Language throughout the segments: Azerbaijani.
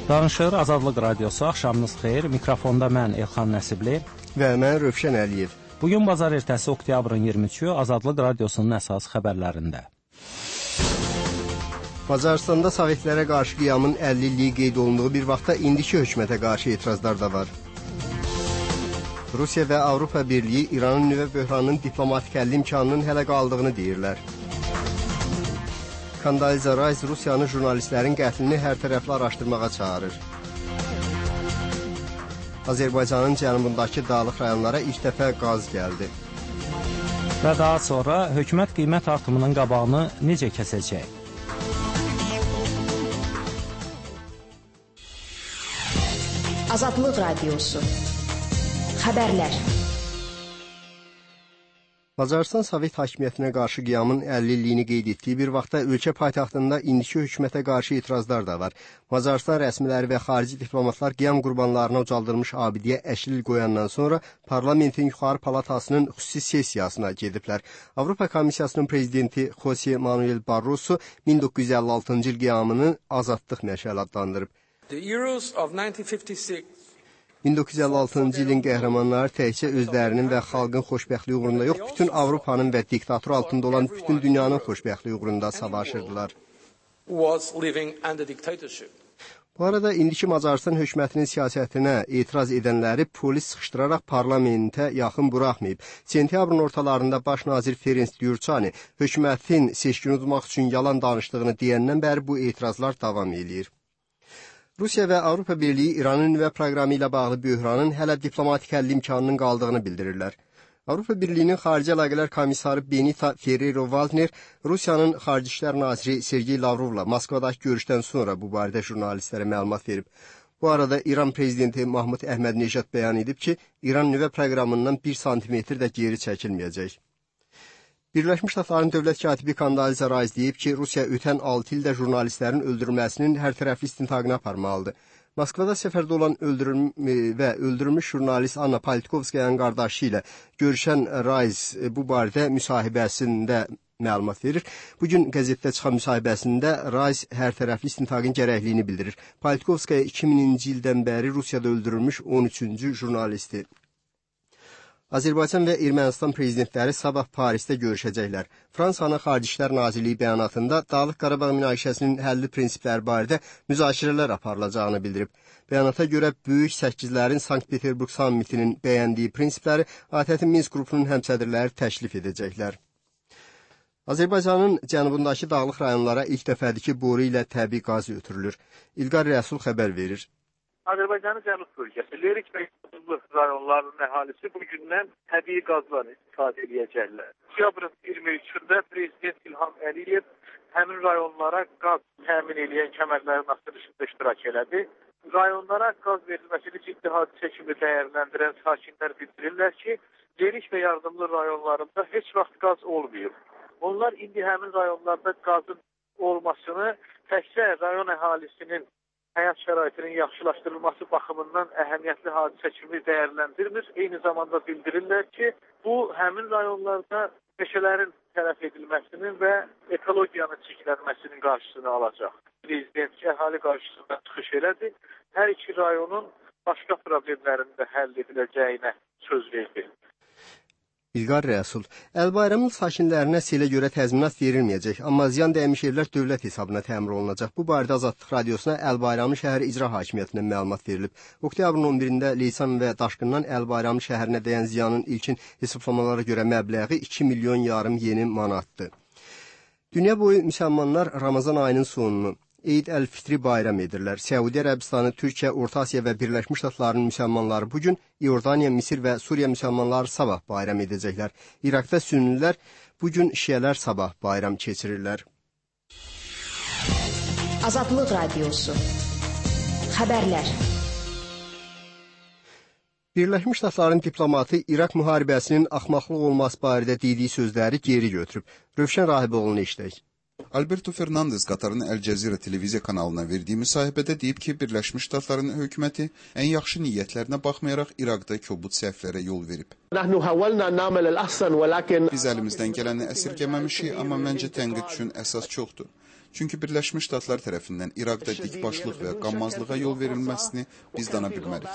Danışır Azadlıq Radiosu, axşamınız xeyir. Mikrofonda mən Elxan Nəsibli və mən Rövşən Əliyev. Bugün bazar ertəsi oktyabrın 23-ü Azadlıq Radiosunun əsas xəbərlərində. Macaristanda Sovetlərə qarşı qiyamın 50 illiyi qeyd olunduğu bir vaxtda indiki hökumətə qarşı etirazlar da var. Rusiya və Avropa Birliyi İranın nüvə böhranının diplomatik həll imkanının hələ qaldığını deyirlər. Condoleezza Rice Rusiyanın jurnalistlərin qətlini hərtərəfli araşdırmağa çağırır. Azərbaycanın cənubundakı dağlıq rayonlara ilk dəfə qaz gəldi. Və daha sonra hökumət qiymət artımının qabağını necə kəsəcək? Azadlıq Radiosu. Xəbərlər. Macarıstan Sovet hakimiyyətinə qarşı qiyamın 50 illiyini qeyd etdiyi bir vaxtda ölkə paytaxtında indiki hökumətə qarşı etirazlar da var. Macarıstan rəsmiləri və xarici diplomatlar qiyam qurbanlarına ucaldılmış abidiyə əşlil qoyandan sonra parlamentin yuxarı palatasının xüsusi sessiyasına gediblər. Avropa Komissiyasının prezidenti Jose Manuel Barroso 1956-cı il qiyamını azadlıq məşəli adlandırıb. 1956-cı ilin qəhrəmanları təkcə özlərinin və xalqın xoşbəxtliyi uğrunda yox, bütün Avropanın və diktator altında olan bütün dünyanın xoşbəxtliyi uğrunda savaşırdılar. Bu arada indiki Macarıstan hökumətinin siyasətinə etiraz edənləri polis sıxışdıraraq parlamentə yaxın buraxmayıb. Sentyabrın ortalarında baş nazir Ferenc Gyurçani hökumətin seçkini udmaq üçün yalan danışdığını deyəndən bəri bu etirazlar davam edir. Rusiya və Avropa Birliyi İranın nüvə proqramı ilə bağlı böhranın hələ diplomatik həll imkanının qaldığını bildirirlər. Avropa Birliyinin Xarici Əlaqələr Komissarı Benita Ferrero-Waldner Rusiyanın Xarici İşlər Naziri Sergey Lavrovla Moskvadakı görüşdən sonra bu barədə jurnalistlərə məlumat verib. Bu arada İran prezidenti Mahmud Əhmədnejad bəyan edib ki, İran nüvə proqramından 1 santimetr də geri çəkilməyəcək. Birləşmiş Ştatların dövlət katibi Condoleezza Rice deyib ki, Rusiya ötən 6 ildə jurnalistlərin öldürülməsinin hərtərəfli istintaqını aparmalıdır. Moskvada səfərdə olan öldürülmüş jurnalist Anna Politkovskayanın qardaşı ilə görüşən Rice bu barədə müsahibəsində məlumat verir. Bugün qəzetdə çıxan müsahibəsində Rice hərtərəfli istintaqın gərəkliyini bildirir. Politkovskaya 2000-ci ildən bəri Rusiyada öldürülmüş 13-cü jurnalisti. Azərbaycan və Ermənistan prezidentləri sabah Parisdə görüşəcəklər. Fransanın Xarici İşlər Nazirliyi bəyanatında Dağlıq Qarabağ münaqişəsinin həlli prinsipləri barədə müzakirələr aparılacağını bildirib. Bəyanata görə Böyük Səkizlərin Sankt-Peterburq sammitinin bəyəndiyi prinsipləri ATƏT-in Minsk qrupunun həmsədrləri təklif edəcəklər. Azərbaycanın cənubundakı dağlıq rayonlara ilk dəfədir ki, boru ilə təbii qaz ötürülür. İlqar Rəsul xəbər verir. Azərbaycanın cənub bölgəsi, Lerik və Yıldızlı rayonlarının əhalisi bugündən təbii qazdan istifadə edəcəklər. Oktyabrın 23-də Prezident İlham Əliyev həmin rayonlara qaz təmin edən kəmərlərin açılışında iştirak elədi. Rayonlara qaz verilməsini ciddi hadisə kimi dəyərləndirən sakinlər bildirirlər ki, Lerik və Yardımlı rayonlarında heç vaxt qaz olmayıb. Onlar indi həmin rayonlarda qazın olmasını təkcə rayon əhalisinin həyat şəraitinin yaxşılaşdırılması baxımından əhəmiyyətli hadisə kimi dəyərləndirmir. Eyni zamanda bildirirlər ki, bu həmin rayonlarda meşələrin tələf edilməsinin və ekologiyanın çirklənməsinin qarşısını alacaq. Prezident əhali qarşısında çıxış elədi. Hər iki rayonun başqa problemlərinin də həll ediləcəyinə söz verdi. İlqar Rəsul, Əlbayramın sakinlərinə selə görə təzminat verilməyəcək, amma ziyan dəymiş evlər dövlət hesabına təmir olunacaq. Bu barədə Azadlıq Radiosuna Əlbayramlı şəhər icra hakimiyyətindən məlumat verilib. Oktyabrın 11-də Leysan və Daşqından Əlbayramlı şəhərinə dəyən ziyanın ilkin hesablamalara görə məbləği 2 milyon yarım yeni manatdır. Dünya boyu müsəlmanlar Ramazan ayının sonunu Eid əl-Fitri bayram edirlər. Səudiyyə Ərəbistanı, Türkiyə, Orta Asiya və Birləşmiş Ştatların müsəlmanları bugün, İordaniya, Misir və Suriya müsəlmanları sabah bayram edəcəklər. İraqda sünnilər bugün, şiələr sabah bayram keçirirlər. Azadlıq Radiosu. Xəbərlər. Birləşmiş Ştatların diplomatı İraq müharibəsinin axmaqlıq olması barədə dediyi sözləri geri götürüb. Rövşən Rahiboğlu'nu işləyək. Alberto Fernandez Qatarın Əl Cəzirə televiziya kanalına verdiyi müsahibədə deyib ki, Birləşmiş Ştatların hökuməti ən yaxşı niyyətlərinə baxmayaraq İraqda kobud səhvlərə yol verib. Biz əlimizdən gələni əsirgəməmişik, amma məncə tənqid üçün əsas çoxdur. Çünki Birləşmiş Ştatlar tərəfindən İraqda dikbaşlıq və qanmazlığa yol verilməsini biz dana bilmərik.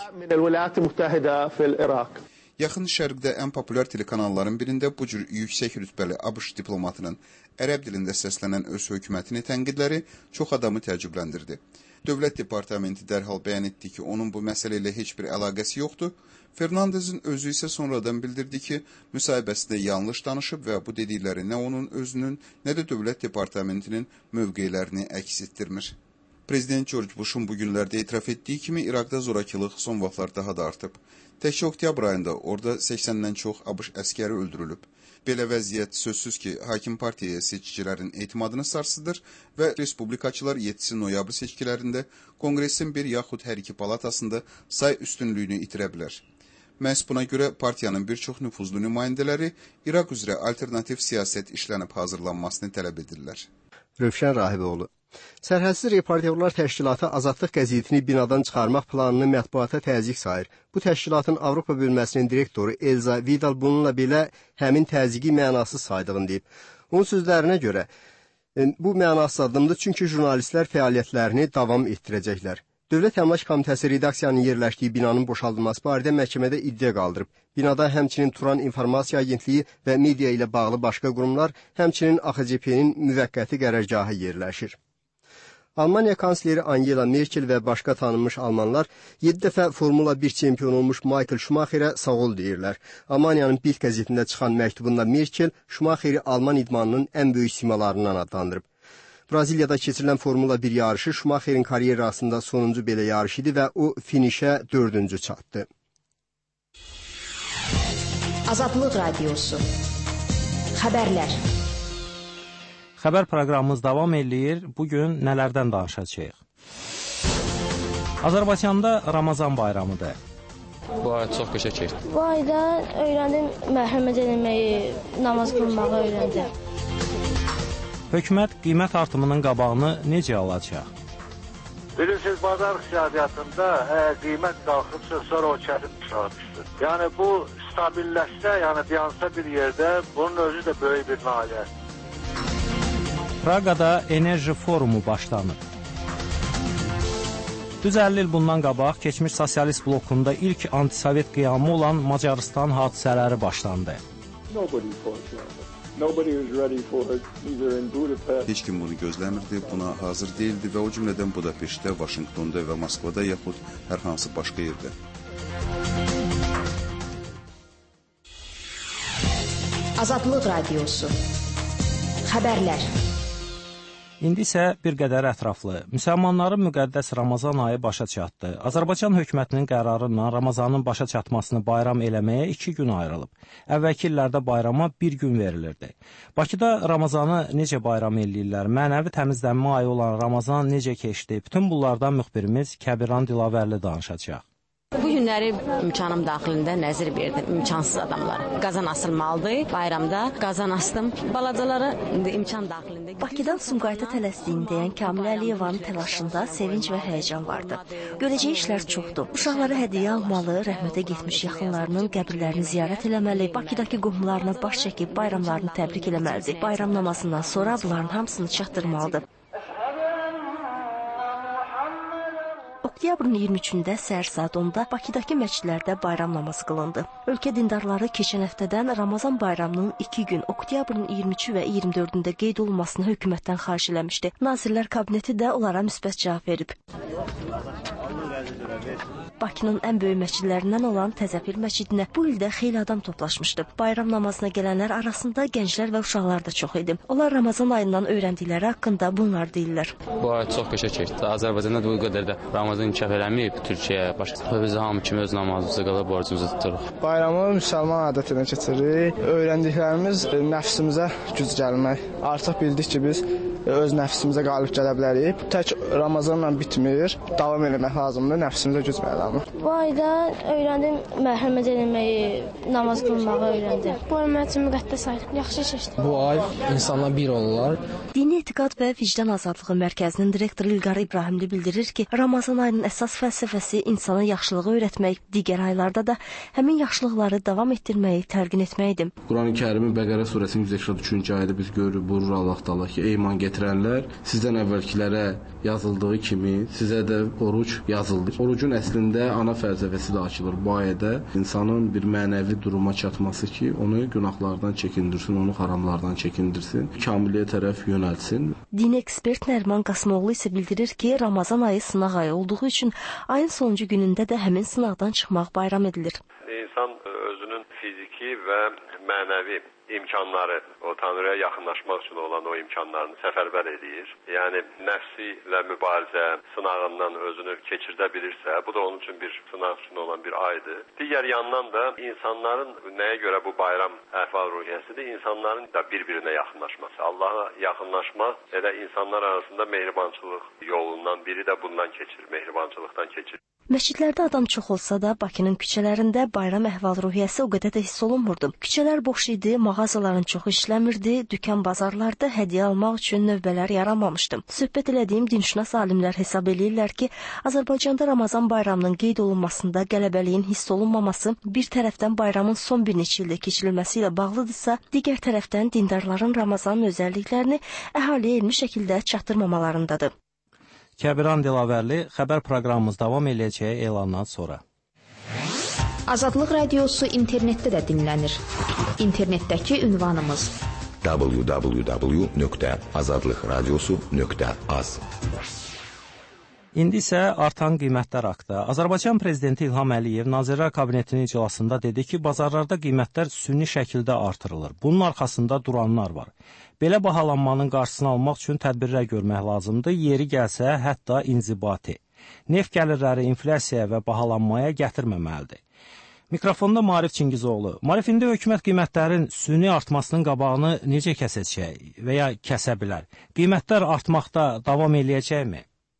Yaxın Şərqdə ən populyar telekanalların birində bu cür yüksək rütbəli ABŞ diplomatının ərəb dilində səslənən öz hökumətini tənqidləri çox adamı təəccübləndirdi. Dövlət Departamenti dərhal bəyan etdi ki, onun bu məsələ ilə heç bir əlaqəsi yoxdur. Fernandezin özü isə sonradan bildirdi ki, müsahibəsində yanlış danışıb və bu dedikləri nə onun özünün, nə də Dövlət Departamentinin mövqelərini əks etdirmir. Prezident George Bush'un bu günlərdə etiraf etdiyi kimi İraqda zorakılıq son vaxtlar daha da artıb. Təkcə oktyabr ayında orada 80-dən çox ABŞ əskəri öldürülüb. Belə vəziyyət sözsüz ki, hakim partiyaya seçicilərin etimadını sarsıdır və respublikaçılar 7 noyabr seçkilərində Konqresin bir yaxud hər iki palatasında say üstünlüyünü itirə bilər. Məhz buna görə partiyanın bir çox nüfuzlu nümayəndələri İraq üzrə alternativ siyasət işlənib hazırlanmasını tələb edirlər. Rövşən Rahiboğlu. Sərhədsiz Reportyorlar Təşkilatı Azadlıq qəzetini binadan çıxarmaq planını mətbuata təzyiq sayır. Bu təşkilatın Avropa bölməsinin direktoru Elza Vidal bununla belə həmin təzyiqi mənasız saydığını deyib. Onun sözlərinə görə bu mənasız addımdır, çünki jurnalistlər fəaliyyətlərini davam etdirəcəklər. Dövlət Əmlak Komitəsi redaksiyanın yerləşdiyi binanın boşaldılması barədə məhkəmədə iddia qaldırıb. Binada həmçinin Turan İnformasiya Agentliyi və media ilə bağlı başqa qurumlar, həmçinin AXCP-nin müvəqqəti qərargahı yerləşir. Almaniya kansleri Angela Merkel və başqa tanınmış almanlar 7 dəfə Formula 1 çempionu olmuş Michael Schumacherə sağ ol deyirlər. Almaniyanın Bild qəzetində çıxan məktubunda Merkel Schumacheri Alman idmanının ən böyük simalarından adlandırıb. Braziliyada keçirilən Formula 1 yarışı Schumacherin karyerasında sonuncu belə yarış idi və o finişə 4-cü çatdı. Azadlıq Radiosu. Xəbərlər. Xəbər proqramımız davam eləyir. Bugün nələrdən danışacağıq? Azərbaycanda Ramazan bayramıdır. Bu ay çox qəşəng keçdi. Bu ayda öyrəndim mərhəmət eləməyi, namaz qılmağı öyrəndim. Hökumət qiymət artımının qabağını necə alacaq? Bilirsiniz, bazar iqtisadiyyatında qiymət qalxıbsa, sonra o kəsim çıxarmışdır. Yəni bu stabilləşsə, yəni dayansa bir yerdə, bunun özü də böyük bir nailiyyət. Praqada enerji forumu başlanıb. Düz 50 il bundan qabaq keçmiş sosialist blokunda ilk antisovet qiyamı olan Macarıstan hadisələri başlandı. Heç kim bunu gözləmirdi, buna hazır deyildi və o cümlədən Budapeştdə, Vaşinqtonda və Moskvada yaxud hər hansı başqa yerdə. Azadlıq Radiosu. Xəbərlər. İndi isə bir qədər ətraflı. Müsəlmanların müqəddəs Ramazan ayı başa çatdı. Azərbaycan hökumətinin qərarından Ramazanın başa çatmasını bayram eləməyə 2 gün ayrılıb. Əvvəlki illərdə bayrama 1 gün verilirdi. Bakıda Ramazanı necə bayram eləyirlər? Mənəvi təmizlənmə ayı olan Ramazan necə keçdi? Bütün bunlardan müxbirimiz Kəbiran Dilavərli danışacaq. Bu günləri imkanım daxilində nəzir verdim imkansız adamlara. Qazan asılmalıdır, bayramda qazan astım. Balacalara imkan daxilində. Bakıdan Sumqayıta tələsdiyini deyən Kamil Əliyevanın təlaşında sevinç və həyəcan vardı. Görəcəyi işlər çoxdur. Uşaqlara hədiyyə almalı, rəhmətə getmiş yaxınlarının qəbirlərini ziyarət eləməli, Bakıdakı qohumlarına baş çəkib bayramlarını təbrik eləməlidir. Bayram namazından sonra bunların hamısını çatdırmalıdır. Oktyabrın 23-də səhər saat 10-da Bakıdakı məscidlərdə bayram namazı qılındı. Ölkə dindarları keçən həftədən Ramazan bayramının 2 gün oktyabrın 23 və 24-də qeyd olunmasını hökumətdən xahiş eləmişdi. Nazirlər Kabineti də onlara müsbət cavab verib. Bakının ən böyük məscidlərindən olan Təzəpir məscidinə bu ildə xeyli adam toplaşmışdı. Bayram namazına gələnlər arasında gənclər və uşaqlar da çox idi. Onlar Ramazan ayından öyrəndikləri haqqında bunlar deyirlər. Bu ay çox qəşəng keçdi. Azərbaycanda bu qədər də Ramazan inkişaf eləməyib, Türkiyə başqa. Biz hamı kimi öz namazımızı qılıb borcumuzu tuturuq. Bayramı müsəlman adətinə keçiririk. Öyrəndiklərimiz nəfsimizə güc gəlmək. Artıq bildik ki, biz öz nəfsimizə qalib gələ bilərik. Tək Ramazanla bitmir. Davam eləmək lazımdır, nəfsimizə güc vermək lazımdır. bayramı? Bu ayda öyrəndim mərhəmət eləməyi, namaz qılmağı öyrəndim. Bu ay mənim üçün müqəddəs aydır. Yaxşı keçdi. Bu ay insanlar bir olurlar. Dini Etiqad və Vicdan Azadlığı Mərkəzinin direktoru İlqar İbrahimli bildirir ki, Ramazan ayının əsas fəlsəfəsi insana yaxşılığı öyrətmək, digər aylarda da həmin yaxşılıqları davam etdirməyi təlqin etməkdir. Qurani-Kərimin Bəqərə surəsinin 183-cü ayədə biz görürük, buyurur Allah Taala ki, ey iman gətirənlər, sizdən əvvəlkilərə yazıldığı kimi sizə də oruc yazıldı. Orucun əslində ana fəlsəfəsi də açılır bu ayədə. İnsanın bir mənəvi duruma çatması ki, onu günahlardan çəkindirsin, onu haramlardan çəkindirsin, kamilliyə tərəf yönəltsin. Dini ekspert Nəriman Qasımoğlu isə bildirir ki, Ramazan ayı sınaq ayı olduğu üçün ayın sonuncu günündə də həmin sınaqdan çıxmaq bayram edilir. İnsan özünün fiziki və mənəvi imkanları, o Tanrıya yaxınlaşmaq üçün olan o imkanlarını səfərbər edir. Yəni nəfsi ilə mübarizə sınağından özünü keçirdə bilirsə, bu da onun üçün bir sınaq üçün olan bir aydır. Digər yandan da insanların nəyə görə bu bayram əhval-ruhiyyəsidir? İnsanların da bir-birinə yaxınlaşması. Allaha yaxınlaşmaq elə insanlar arasında mehribançılıq yolundan biri də bundan keçir, mehribançılıqdan keçir. Məscidlərdə adam çox olsa da, Bakının küçələrində bayram əhval-ruhiyyəsi o qədər də hiss olunmurdu. Küçələr boş idi, mağazaların çoxu işləmirdi, dükan bazarlarda hədiyyə almaq üçün növbələr yaranmamışdı. Söhbət elədiyim dinşünas alimlər hesab eləyirlər ki, Azərbaycanda Ramazan bayramının qeyd olunmasında qələbəliyin hiss olunmaması bir tərəfdən bayramın son bir neçə ildə keçirilməsi ilə bağlıdırsa, digər tərəfdən dindarların Ramazanın özəlliklərini əhaliyə elmi şəkildə çatdırmamalarındadır. Kəbiran Dilavərli, xəbər proqramımız davam edəcəyi elandan sonra. Azadlıq Radiosu internetdə də dinlənir. İnternetdəki ünvanımız www.azadlıqradiosu.az. İndi isə artan qiymətlər haqqında. Azərbaycan prezidenti İlham Əliyev Nazirlər Kabinetinin iclasında dedi ki, bazarlarda qiymətlər sünni şəkildə artırılır. Bunun arxasında duranlar var. Belə bahalanmanın qarşısını almaq üçün tədbirlər görmək lazımdır. Yeri gəlsə, hətta inzibati. Neft gəlirləri inflyasiyaya və bahalanmaya gətirməməlidir. Mikrofonda Maarif Çingizoğlu. Maarif, indi hökumət qiymətlərin süni artmasının qabağını necə kəsəcək və ya kəsə bilər? Qiymətlər artmaqda davam eləyəcəkmi?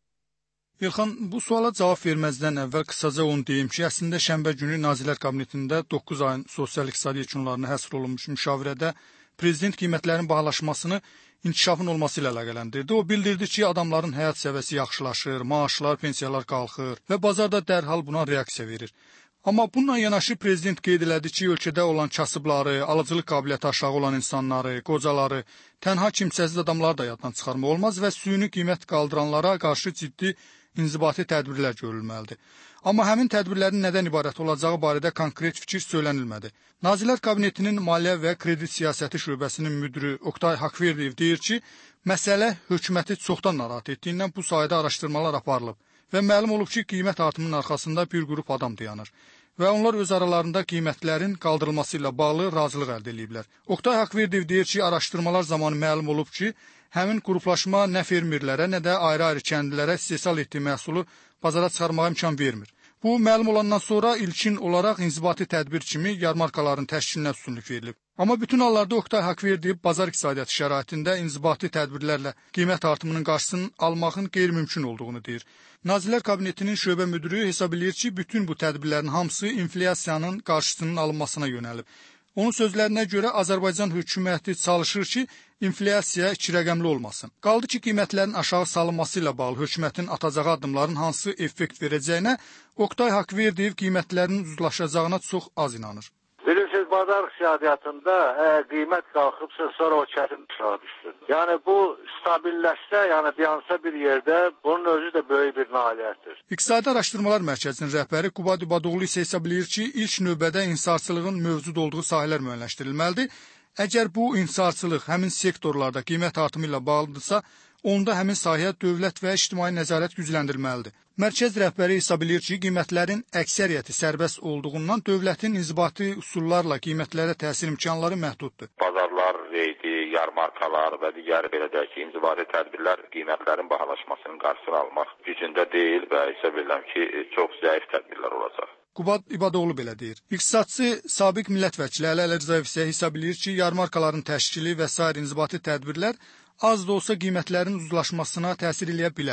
İlxan, bu suala cavab verməzdən əvvəl qısaca onu deyim ki, əslində şənbə günü Nazirlər Kabinetində 9 ayın sosial-iqtisadi yekunlarına həsr olunmuş müşavirədə prezident qiymətlərin bahalaşmasını inkişafın olması ilə əlaqələndirdi. O bildirdi ki, adamların həyat səviyyəsi yaxşılaşır, maaşlar, pensiyalar qalxır və bazar da dərhal buna reaksiya verir. Amma bununla yanaşı prezident qeyd elədi ki, ölkədə olan kasıbları, alıcılıq qabiliyyəti aşağı olan insanları, qocaları, tənha kimsəsiz adamları da yaddan çıxarmaq olmaz və süni qiymət qaldıranlara qarşı ciddi inzibati tədbirlər görülməlidir. Amma həmin tədbirlərin nədən ibarət olacağı barədə konkret fikir söylənilmədi. Nazirlər Kabinetinin Maliyyə və Kredit Siyasəti şöbəsinin müdiri Oktay Haqverdiyev deyir ki, məsələ hökuməti çoxdan narahat etdiyindən bu sayədə araşdırmalar aparılıb və məlum olub ki, qiymət artımının arxasında bir qrup adam dayanır və onlar öz aralarında qiymətlərin qaldırılması ilə bağlı razılıq əldə ediblər. Oktay Haqverdiyev deyir ki, araşdırmalar zamanı məlum olub ki, həmin qruplaşma nə fermerlərə, nə də ayrı-ayrı kəndlilərə istehsal etdiyi məhsulu bazara çıxarmağa imkan vermir. Bu, məlum olandan sonra ilkin olaraq inzibati tədbir kimi yarmarkaların təşkilinə üstünlük verilib. Amma bütün hallarda Oktay Haqverdiyev bazar iqtisadiyyatı şəraitində inzibati tədbirlərlə qiymət artımının qarşısını almağın qeyri-mümkün olduğunu deyir. Nazirlər Kabinetinin şöbə müdürü hesab edir ki, bütün bu tədbirlərin hamısı inflyasiyanın qarşısının alınmasına yönəlib. Onun sözlərinə görə Azərbaycan hökuməti çalışır ki, inflyasiya 2 rəqəmli olmasın. Qaldı ki, qiymətlərin aşağı salınması ilə bağlı hökumətin atacağı addımların hansı effekt verəcəyinə Oktay Haqverdiyev qiymətlərin ucuzlaşacağına çox az inanır. Bilirsiniz, bazar iqtisadiyyatında qiymət qalxıbsa, sonra o kəsim aşağı düşsün. Yəni bu stabilləşsə, yəni dayansa bir yerdə, bunun özü də böyük bir nailiyyətdir. İqtisadi Araşdırmalar Mərkəzinin rəhbəri Qubad İbadoğlu isə hesab eləyir ki, ilk növbədə inhisarçılığın mövcud olduğu sahələr müəyyənləşdirilməlidir. Əgər bu inhisarçılıq həmin sektorlarda qiymət artımı ilə bağlıdırsa, onda həmin sahəyə dövlət və ictimai nəzarət gücləndirilməlidir. Mərkəz rəhbəri hesab edir ki, qiymətlərin əksəriyyəti sərbəst olduğundan dövlətin inzibati üsullarla qiymətlərə təsir imkanları məhduddur. Bazarlar, reydi, yarmarkalar və digər belə deyək ki, inzibati tədbirlər qiymətlərin bahalaşmasının qarşısını almaq gücündə deyil və hesab edirəm ki, çox zəif tədbirlər olacaq. Qubad İbadoğlu belə deyir. İqtisadçı sabiq millət vəkili Əli Əlirzayev isə hesab edir ki, yarmarkaların təşkili və sair inzibati tədbirlər az da olsa qiymətlərin ucuzlaşmasına təsir eləyə bilər.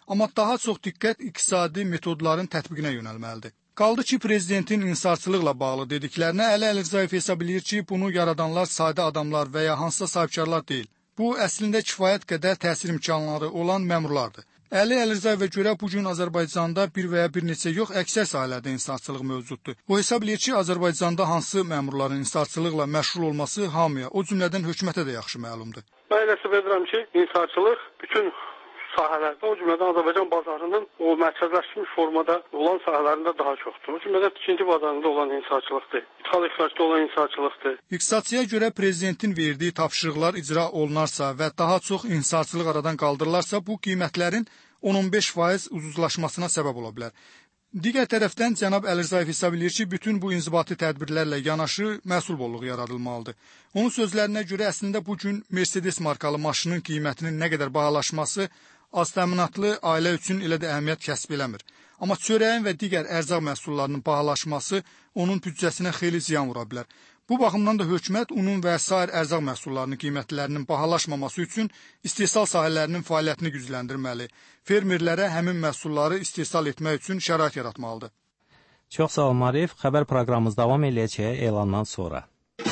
amma daha çox diqqət iqtisadi metodların tətbiqinə yönəlməlidir. Qaldı ki, prezidentin insarçılıqla bağlı dediklərinə Əli Əlirzayev hesab edir ki, bunu yaradanlar sadə adamlar və ya hansısa sahibkarlar deyil. Bu, əslində kifayət qədər təsir imkanları olan məmurlardır. Əli Əlirzayevə görə bugün Azərbaycanda bir və ya bir neçə yox, əksər sahələrdə insarçılıq mövcuddur. O hesab edir ki, Azərbaycanda hansı məmurların insarçılıqla məşğul olması hamıya, o cümlədən hökumətə də yaxşı məlumdur. Mən elə hesab edirəm ki, insarçılıq bütün sahələrdə, o cümlədən Azərbaycan bazarının o mərkəzləşmiş formada olan sahələrində daha çoxdur. O cümlədən ikinci bazarında olan insarçılıqdır. İthal-ixracda olan insarçılıqdır. İqtisadçıya görə prezidentin verdiyi tapşırıqlar icra olunarsa və daha çox insarçılıq aradan qaldırılarsa, bu qiymətlərin 10-15% ucuzlaşmasına səbəb ola bilər. Digər tərəfdən cənab Əlirzayev hesab edir ki, bütün bu inzibati tədbirlərlə yanaşı məhsul bolluğu yaradılmalıdır. Onun sözlərinə görə əslində bugün Mercedes markalı maşının qiymətinin nə qədər bahalaşması az təminatlı ailə üçün elə də əhəmiyyət kəsb eləmir. Amma çörəyin və digər ərzaq məhsullarının bahalaşması onun büdcəsinə xeyli ziyan vura bilər. Bu baxımdan da hökumət unun və sair ərzaq məhsullarının qiymətlərinin bahalaşmaması üçün istehsal sahələrinin fəaliyyətini gücləndirməli, fermerlərə həmin məhsulları istehsal etmək üçün şərait yaratmalıdır. Çox sağ olun Arif. Xəbər proqramımız davam edəcək elandan sonra.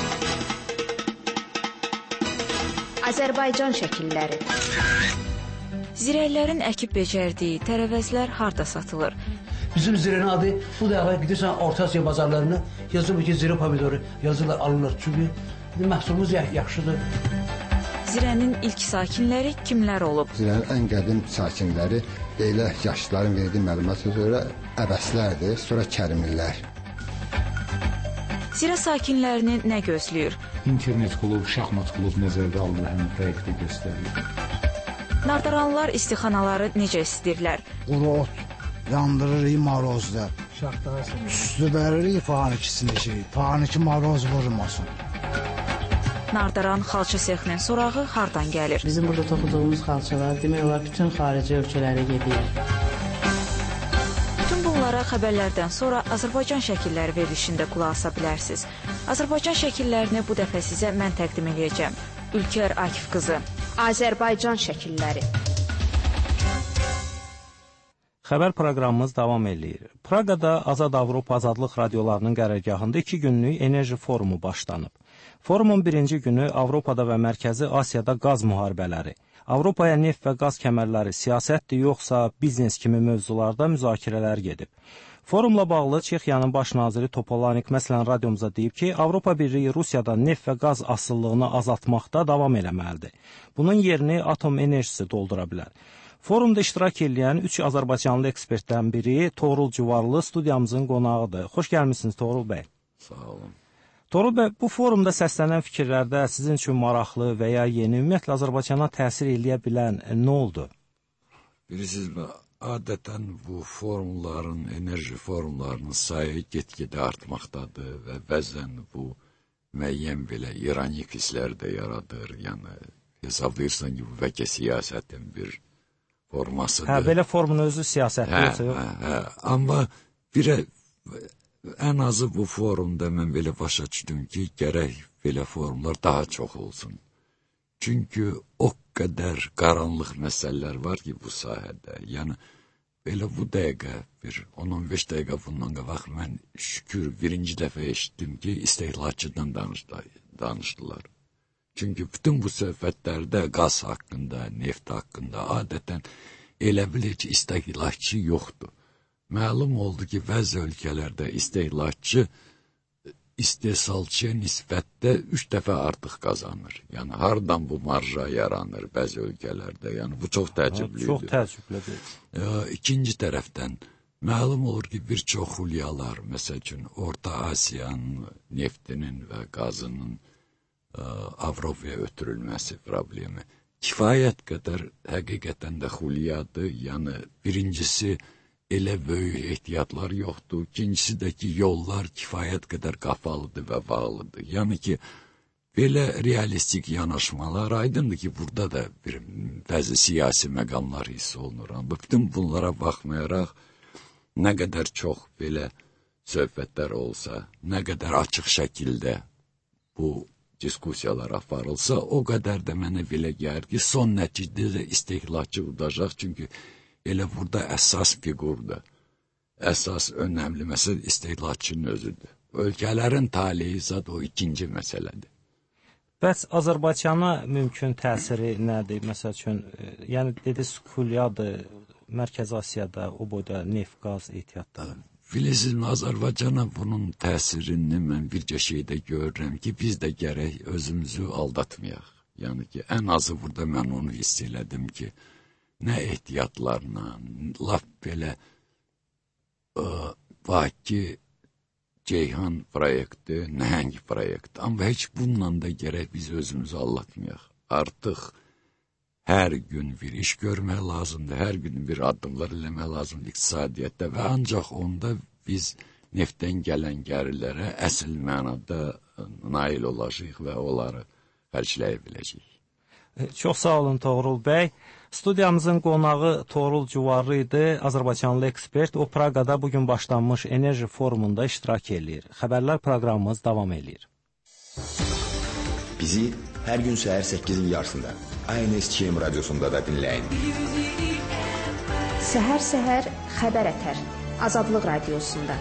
Azərbaycan şəkilləri. Zirəklərin əkib becərdiyi tərəvəzlər harda satılır? Bizim zirənin adı bu dəfə gidirsən Orta Asiya bazarlarına yazılır ki, zirə pomidoru yazırlar, alırlar. Çünki məhsulumuz yaxşıdır. Zirənin ilk sakinləri kimlər olub? Zirənin ən qədim sakinləri elə yaşlıların verdiyi məlumata görə əbəslərdir, sonra kərimlilər. Zirə sakinlərini nə gözləyir? İnternet klub, şahmat klub nəzərdə alınır, həmin proyektdə göstərilir. Nardaranlar istixanaları necə istəyirlər? Quru ot yandırırıq marozda. Üstü veririk fağın ikisini fağın iki maroz vurmasın. Nardaran xalça sexinin sorağı hardan gəlir? Bizim burada toxuduğumuz xalçalar demək olar bütün xarici ölkələrə gedir. Bütün bunlara xəbərlərdən sonra Azərbaycan şəkilləri verilişində qulaq asa bilərsiniz. Azərbaycan şəkillərini bu dəfə sizə mən təqdim edəcəm. Ülkər Akif qızı. Azərbaycan şəkilləri. Xəbər proqramımız davam edir. Praqada Azad Avropa Azadlıq radiolarının qərargahında 2 günlük enerji forumu başlanıb. Forumun birinci günü Avropada və Mərkəzi Asiyada qaz müharibələri, Avropaya neft və qaz kəmərləri siyasətdir yoxsa biznes kimi mövzularda müzakirələr gedib. Forumla bağlı Çexiyanın baş naziri Topolanik məsələn radiomuza deyib ki, Avropa Birliyi Rusiyadan neft və qaz asıllığını azaltmaqda davam eləməlidir. Bunun yerini atom enerjisi doldura bilər. Forumda iştirak edən 3 Azərbaycanlı ekspertdən biri Toğrul Cuvarlı studiyamızın qonağıdır. Xoş gəlmisiniz Toğrul bəy. Sağ olun. Toğrul bəy, bu forumda səslənən fikirlərdə sizin üçün maraqlı və ya yeni, ümumiyyətlə Azərbaycana təsir eləyə bilən nə oldu? Bilirsiniz, adətən bu forumların, enerji forumlarının sayı get-gedə artmaqdadır və bəzən bu müəyyən belə ironik hisslər də yaradır. Yəni, hesablayırsan ki, bu bəlkə siyasətin bir formasıdır. Hə, belə forumun özü siyasətdir, yoxsa yox? Amma ən azı bu forumda mən belə başa düşdüm ki, gərək belə forumlar daha çox olsun. Çünki o qədər qaranlıq məsələlər var ki, bu sahədə. Yəni, belə bu dəqiqə, bir 10-15 dəqiqə bundan qabaq mən şükür birinci dəfə eşitdim ki, istehlakçıdan danışdılar. Çünki bütün bu söhbətlərdə qaz haqqında, neft haqqında adətən elə bilir ki, istehlakçı yoxdur. Məlum oldu ki, bəzi ölkələrdə istehlakçı istehsalçıya nisbətdə 3 dəfə artıq qazanır. Yəni, hardan bu marja yaranır bəzi ölkələrdə? Yəni, bu çox təəccüblüdür. Çox təəccüblüdür. İkinci tərəfdən, məlum olur ki, bir çox xülyalar, məsəl üçün, Orta Asiyanın neftinin və qazının Avropaya ötürülməsi problemi kifayət qədər həqiqətən də xülyadır. Yəni, birincisi, elə böyük ehtiyatlar yoxdur. İkincisi də ki, yollar kifayət qədər qapalıdır və bağlıdır. Yəni ki, belə realistik yanaşmalar aydındır ki, burada da bəzi siyasi məqamlar hiss olunur. Bütün bunlara baxmayaraq, nə qədər çox belə söhbətlər olsa, nə qədər açıq şəkildə bu diskusiyalar aparılsa, o qədər də mənə belə gəlir ki, son nəticədə də istehlakçı udacaq. Çünki Elə burada əsas fiqurdur. Əsas önəmli məsələ istehlakçının özüdür. Ölkələrin taleyi zad o ikinci məsələdir. Bəs Azərbaycana mümkün təsiri nədir? Məsəl üçün, yəni dediniz Xulyadır, Mərkəzi Asiyada, o boyda neft, qaz ehtiyatları. Filizin Azərbaycana bunun təsirini mən bircə şeydə görürəm ki, biz də gərək özümüzü aldatmayaq. Yəni ki, ən azı burada mən onu hiss elədim ki, nə ehtiyatlarla, laf belə Bakı Ceyhan proyekti, nəhəng proyekti. Amma heç bununla da gərək biz özümüzü aldatmayaq. Artıq hər gün bir iş görmək lazımdır, hər gün bir addımlar eləmək lazımdır iqtisadiyyatda və ancaq onda biz neftdən gələn gəlirlərə əsl mənada nail olacağıq və onları xərcləyə biləcəyik. Çox sağ olun Toğrul bəy. Studiyamızın qonağı Toğrul Cuvarlı idi, Azərbaycanlı ekspert. O Praqada bugün başlanmış enerji forumunda iştirak edir. Xəbərlər proqramımız davam edir. Bizi hər gün səhər 8-in yarısında ANSTM radiosunda da dinləyin. Səhər-səhər xəbər ətər Azadlıq radiosunda.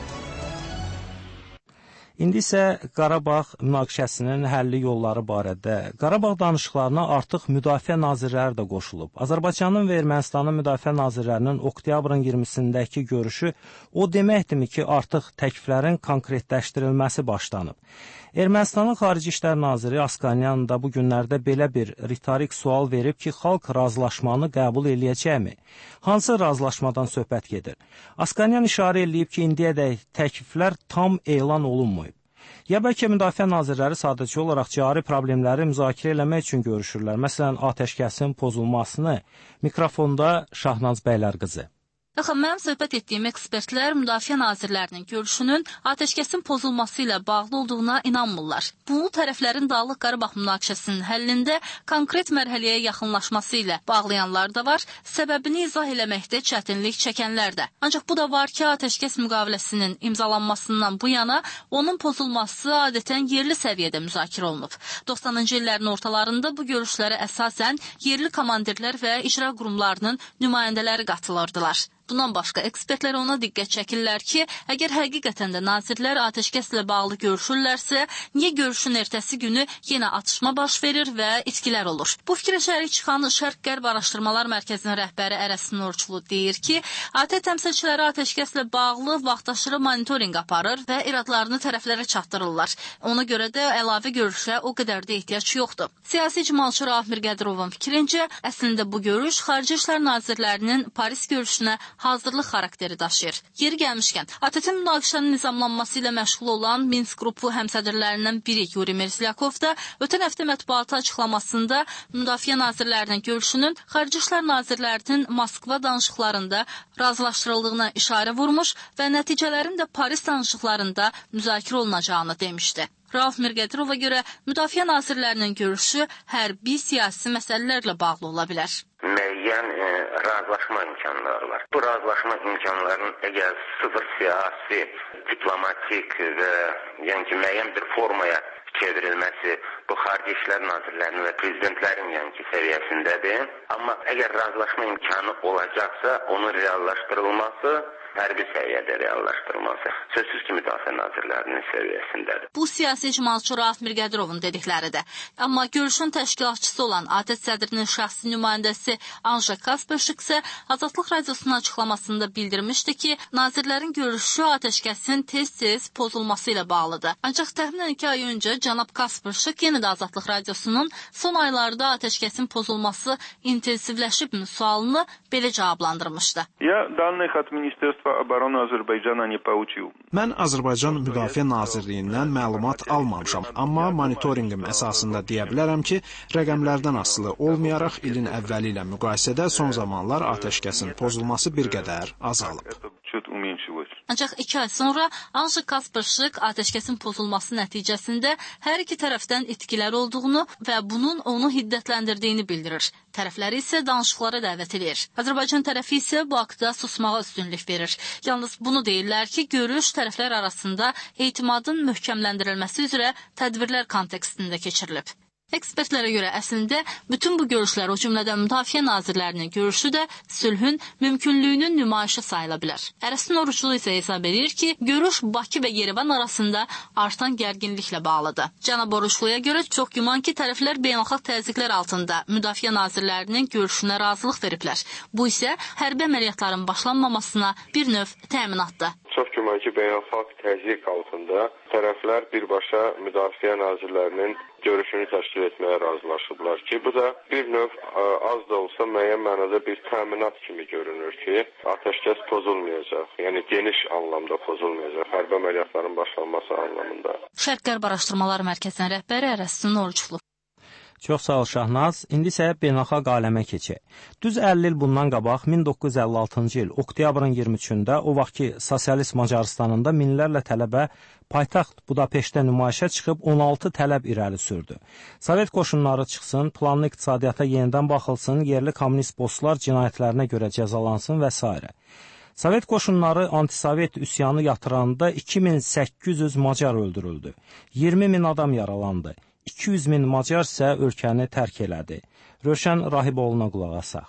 İndi isə Qarabağ münaqişəsinin həlli yolları barədə. Qarabağ danışıqlarına artıq müdafiə nazirləri də qoşulub. Azərbaycanın və Ermənistanın müdafiə nazirlərinin oktyabrın 20-sindəki görüşü o deməkdirmi ki, artıq təkliflərin konkretləşdirilməsi başlanıb. Ermənistanın Xarici İşlər Naziri Askanyan da bu günlərdə belə bir ritorik sual verib ki, xalq razılaşmanı qəbul eləyəcəkmi? Hansı razılaşmadan söhbət gedir? Askanyan işarə eləyib ki, indiyədək təkliflər tam elan olunmayıb. Ya bəlkə müdafiə nazirləri sadəcə olaraq cari problemləri müzakirə eləmək üçün görüşürlər. Məsələn, atəşkəsin pozulmasını. Mikrofonda Şahnaz Bəylərqızı. Baxın, mənim söhbət etdiyim ekspertlər müdafiə nazirlərinin görüşünün atəşkəsin pozulması ilə bağlı olduğuna inanmırlar. Bu, tərəflərin Dağlıq Qarabağ münaqişəsinin həllində konkret mərhələyə yaxınlaşması ilə bağlayanlar da var, səbəbini izah eləməkdə çətinlik çəkənlər də. Ancaq bu da var ki, atəşkəs müqaviləsinin imzalanmasından bu yana onun pozulması adətən yerli səviyyədə müzakirə olunub. 90-cı illərin ortalarında bu görüşlərə əsasən yerli komandirlər və icra qurumlarının nümayəndələri qatılırdılar. Bundan başqa ekspertlər ona diqqət çəkirlər ki, əgər həqiqətən də nazirlər atəşkəslə bağlı görüşürlərsə, niyə görüşün ertəsi günü yenə atışma baş verir və itkilər olur? Bu fikrə şərik çıxan Şərq-Qərb Araşdırmalar Mərkəzinin rəhbəri Ərəs Nurçulu deyir ki, ATƏ təmsilçiləri atəşkəslə bağlı vaxtaşırı monitorinq aparır və iradlarını tərəflərə çatdırırlar. Ona görə də əlavə görüşə o qədər də ehtiyac yoxdur. Siyasi icmalçı Rauf Mirgədirovun fikrincə, əslində bu görüş Xarici İşlər Nazirlərinin Paris görüşünə hazırlıq xarakteri daşıyır. Yeri gəlmişkən, ATƏT-in münaqişənin nizamlanması ilə məşğul olan Minsk qrupu həmsədrlərindən biri Yuri Merzlyakov da ötən həftə mətbuatı açıqlamasında müdafiə nazirlərinin görüşünün Xarici İşlər Nazirlərinin Moskva danışıqlarında razılaşdırıldığına işarə vurmuş və nəticələrin də Paris danışıqlarında müzakirə olunacağını demişdi. Rauf Mirgədirova görə müdafiə nazirlərinin görüşü hərbi siyasi məsələlərlə bağlı ola bilər. Müəyyən razılaşma imkanları var. Bu razılaşma imkanlarının əgər sıfır siyasi, diplomatik və yəni ki, müəyyən bir formaya çevrilməsi bu Xarici İşlər Nazirlərinin və prezidentlərin səviyyəsindədir. Amma əgər razılaşma imkanı olacaqsa, onun reallaşdırılması hərbi səviyyədə reallaşdırılması sözsüz ki, müdafiə nazirlərinin səviyyəsindədir. Bu siyasi icmalçı Rauf Mirgədirovun dedikləridir. Amma görüşün təşkilatçısı olan ATƏT sədrinin şəxsi nümayəndəsi Anja Kasperşik isə Azadlıq radiosunun açıqlamasında bildirmişdi ki, nazirlərin görüşü atəşkəsin tez-tez pozulması ilə bağlıdır. Ancaq təxminən 2 ay öncə cənab Kasperşik yenə də Azadlıq radiosunun son aylarda atəşkəsin pozulması intensivləşibmi sualını belə cavablandırmışdı. Mən Azərbaycan Müdafiə Nazirliyindən məlumat almamışam, amma monitorinqim əsasında deyə bilərəm ki, rəqəmlərdən asılı olmayaraq ilin əvvəli ilə müqayisədə son zamanlar atəşkəsin pozulması bir qədər azalıb. Ancaq 2 ay sonra Anja Kasperşik atəşkəsin pozulması nəticəsində hər iki tərəfdən itkilər olduğunu və bunun onu hiddətləndirdiyini bildirir. Tərəfləri isə danışıqlara dəvət edir. Azərbaycan tərəfi isə bu haqda susmağa üstünlük verir. Yalnız bunu deyirlər ki, görüş tərəflər arasında etimadın möhkəmləndirilməsi üzrə tədbirlər kontekstində keçirilib. Ekspertlərə görə əslində bütün bu görüşlər, o cümlədən Müdafiə Nazirlərinin görüşü də sülhün mümkünlüyünün nümayişi sayıla bilər. Ərəstin Oruçlu isə hesab edir ki, görüş Bakı və Yerevan arasında artan gərginliklə bağlıdır. Cənab Oruçluya görə çox güman ki, tərəflər beynəlxalq təzyiqlər altında Müdafiə Nazirlərinin görüşünə razılıq veriblər. Bu isə hərbi əməliyyatların başlanmamasına bir növ təminatdır. Çox güman ki, beynəlxalq təzyiq altında tərəflər birbaşa Müdafiə Nazirlərinin görüşünü təşkil etməyə razılaşıblar ki, bu da bir növ az da olsa müəyyən mənada bir təminat kimi görünür ki, atəşkəs pozulmayacaq. Yəni geniş anlamda pozulmayacaq, hərbi əməliyyatların başlanması anlamında. Şərq-Qərb Araşdırmalar Mərkəzinin rəhbəri Ərəstin Oruçlu. Çox sağ ol Şahnaz. İndi isə beynəlxalq aləmə keçək. Düz 50 il bundan qabaq 1956-cı il oktyabrın 23-də o vaxtki sosialist Macarıstanında minlərlə tələbə paytaxt Budapeştdə nümayişə çıxıb 16 tələb irəli sürdü. Sovet qoşunları çıxsın, planlı iqtisadiyyata yenidən baxılsın, yerli kommunist bosslar cinayətlərinə görə cəzalansın və s. Sovet qoşunları antisovet üsyanı yatıranda 2800 Macar öldürüldü. 20 min adam yaralandı. 200 min Macar isə ölkəni tərk elədi. Rövşən Rahiboğlu'na qulaq asaq.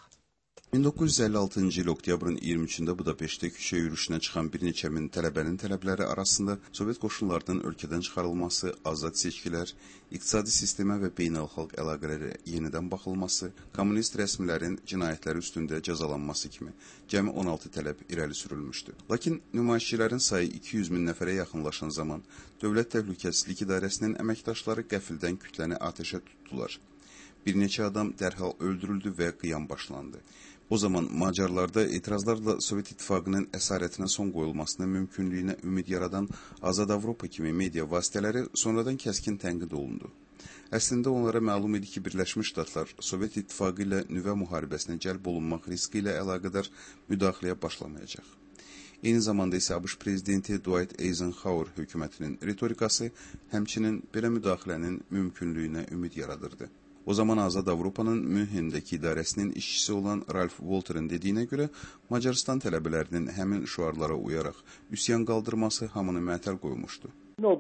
1956-cı il oktyabrın 23-də Budapeştdə küçə yürüyüşünə çıxan bir neçə min tələbənin tələbləri arasında Sovet qoşunlarının ölkədən çıxarılması, azad seçkilər, iqtisadi sistemə və beynəlxalq əlaqələrə yenidən baxılması, kommunist rəsmilərin cinayətləri üstündə cəzalanması kimi cəmi 16 tələb irəli sürülmüşdü. Lakin nümayişçilərin sayı 200 min nəfərə yaxınlaşan zaman Dövlət Təhlükəsizlik İdarəsinin əməkdaşları qəfildən kütləni atəşə tutdular. Bir neçə adam dərhal öldürüldü və qiyam başlandı. O zaman Macarlarda etirazlarla Sovet İttifaqının əsarətinə son qoyulmasına mümkünlüyünə ümid yaradan Azad Avropa kimi media vasitələri sonradan kəskin tənqid olundu. Əslində onlara məlum idi ki, Birləşmiş Ştatlar Sovet İttifaqı ilə nüvə müharibəsinə cəlb olunmaq riski ilə əlaqədar müdaxiləyə başlamayacaq. Eyni zamanda isə ABŞ prezidenti Dwight Eisenhower hökumətinin ritorikası həmçinin belə müdaxilənin mümkünlüyünə ümid yaradırdı. O zaman Azad Avropanın Münhendəki idarəsinin işçisi olan Ralph Walter'ın dediyinə görə Macarıstan tələbələrinin həmin şüarlara uyaraq üsyan qaldırması hamını məətəl qoymuşdu.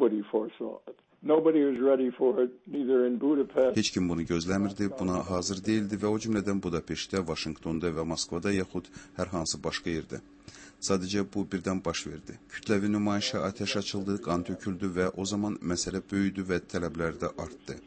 Heç kim bunu gözləmirdi, buna hazır deyildi və o cümlədən Budapeştdə, Vaşinqtonda və Moskvada yaxud hər hansı başqa yerdə. Sadəcə bu birdən baş verdi. Kütləvi nümayişə atəş açıldı, qan töküldü və o zaman məsələ böyüdü və tələblər də artdı.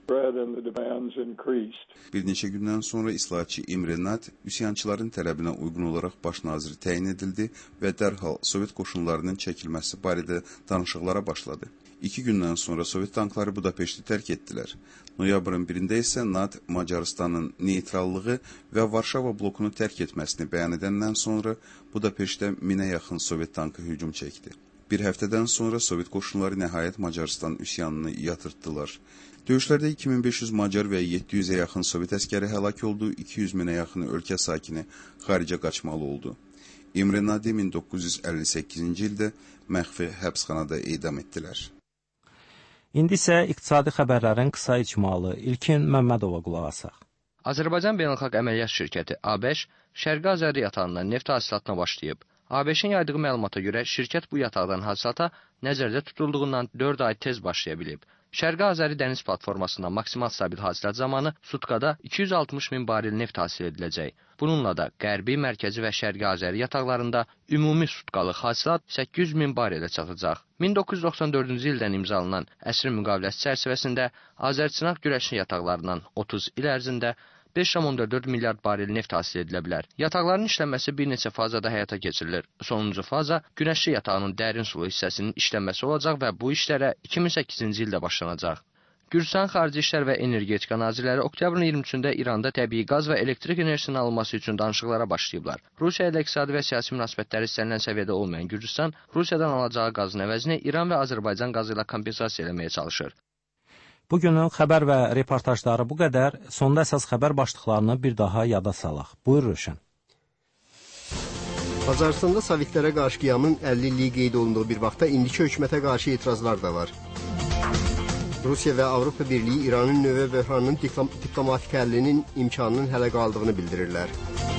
Bir neçə gündən sonra islahatçı İmre Nat üsyançıların tələbinə uyğun olaraq baş naziri təyin edildi və dərhal Sovet qoşunlarının çəkilməsi barədə danışıqlara başladı. 2 gündən sonra Sovet tankları Budapeşti tərk etdilər. Noyabrın 1-də isə Nat Macarıstanın neytrallığı və Varşava blokunu tərk etməsini bəyan edəndən sonra Budapeştdə 1000-ə yaxın Sovet tankı hücum çəkdi. Bir həftədən sonra Sovet qoşunları nəhayət Macarıstan üsyanını yatırtdılar. Döyüşlərdə 2500 Macar və 700-ə yaxın Sovet əskəri həlak oldu, 200 minə yaxın ölkə sakini xaricə qaçmalı oldu. İmre Nadi 1958-ci ildə məxfi həbsxanada edam etdilər. İndi isə iqtisadi xəbərlərin qısa icmalı İlkin Məmmədova qulaq asaq. Azərbaycan Beynəlxalq Əməliyyat Şirkəti ABŞ Şərqi Azəri yatağından neft hasilatına başlayıb. ABŞ-in yaydığı məlumata görə şirkət bu yataqdan hasilata nəzərdə tutulduğundan 4 ay tez başlaya bilib. Şərqi Azəri dəniz platformasından maksimal stabil hasilat zamanı sutkada 260 min barel neft hasil ediləcək. Bununla da Qərbi, Mərkəzi və Şərqi Azəri yataqlarında ümumi sutkalıq hasilat 800 min barelə çatacaq. 1994-cü ildən imzalanan əsrin müqaviləsi çərçivəsində Azərçınaq güləşli yataqlarından 30 il ərzində 5,4 milyard barel neft hasil edilə bilər. Yataqların işlənməsi bir neçə fazada həyata keçirilir. Sonuncu faza günəşli yatağının dərin sulu hissəsinin işlənməsi olacaq və bu işlərə 2008-ci ildə başlanacaq. Gürcüstan Xarici İşlər və Energetika Nazirləri oktyabrın 23-də İranda təbii qaz və elektrik enerjisinin alınması üçün danışıqlara başlayıblar. Rusiya ilə iqtisadi və siyasi münasibətləri istənilən səviyyədə olmayan Gürcüstan, Rusiyadan alacağı qazın əvəzini İran və Azərbaycan qazı ilə kompensasiya eləməyə çalışır. Bugünün xəbər və reportajları bu qədər. Sonda əsas xəbər başlıqlarını bir daha yada salaq. Buyur Rövşən. Macaristanda Sovetlərə qarşı qiyamın 50 illiyi qeyd olunduğu bir vaxtda indiki hökumətə qarşı etirazlar da var. Rusiya və Avropa Birliyi İranın nüvə böhranının diplomatik həllinin imkanının hələ qaldığını bildirirlər.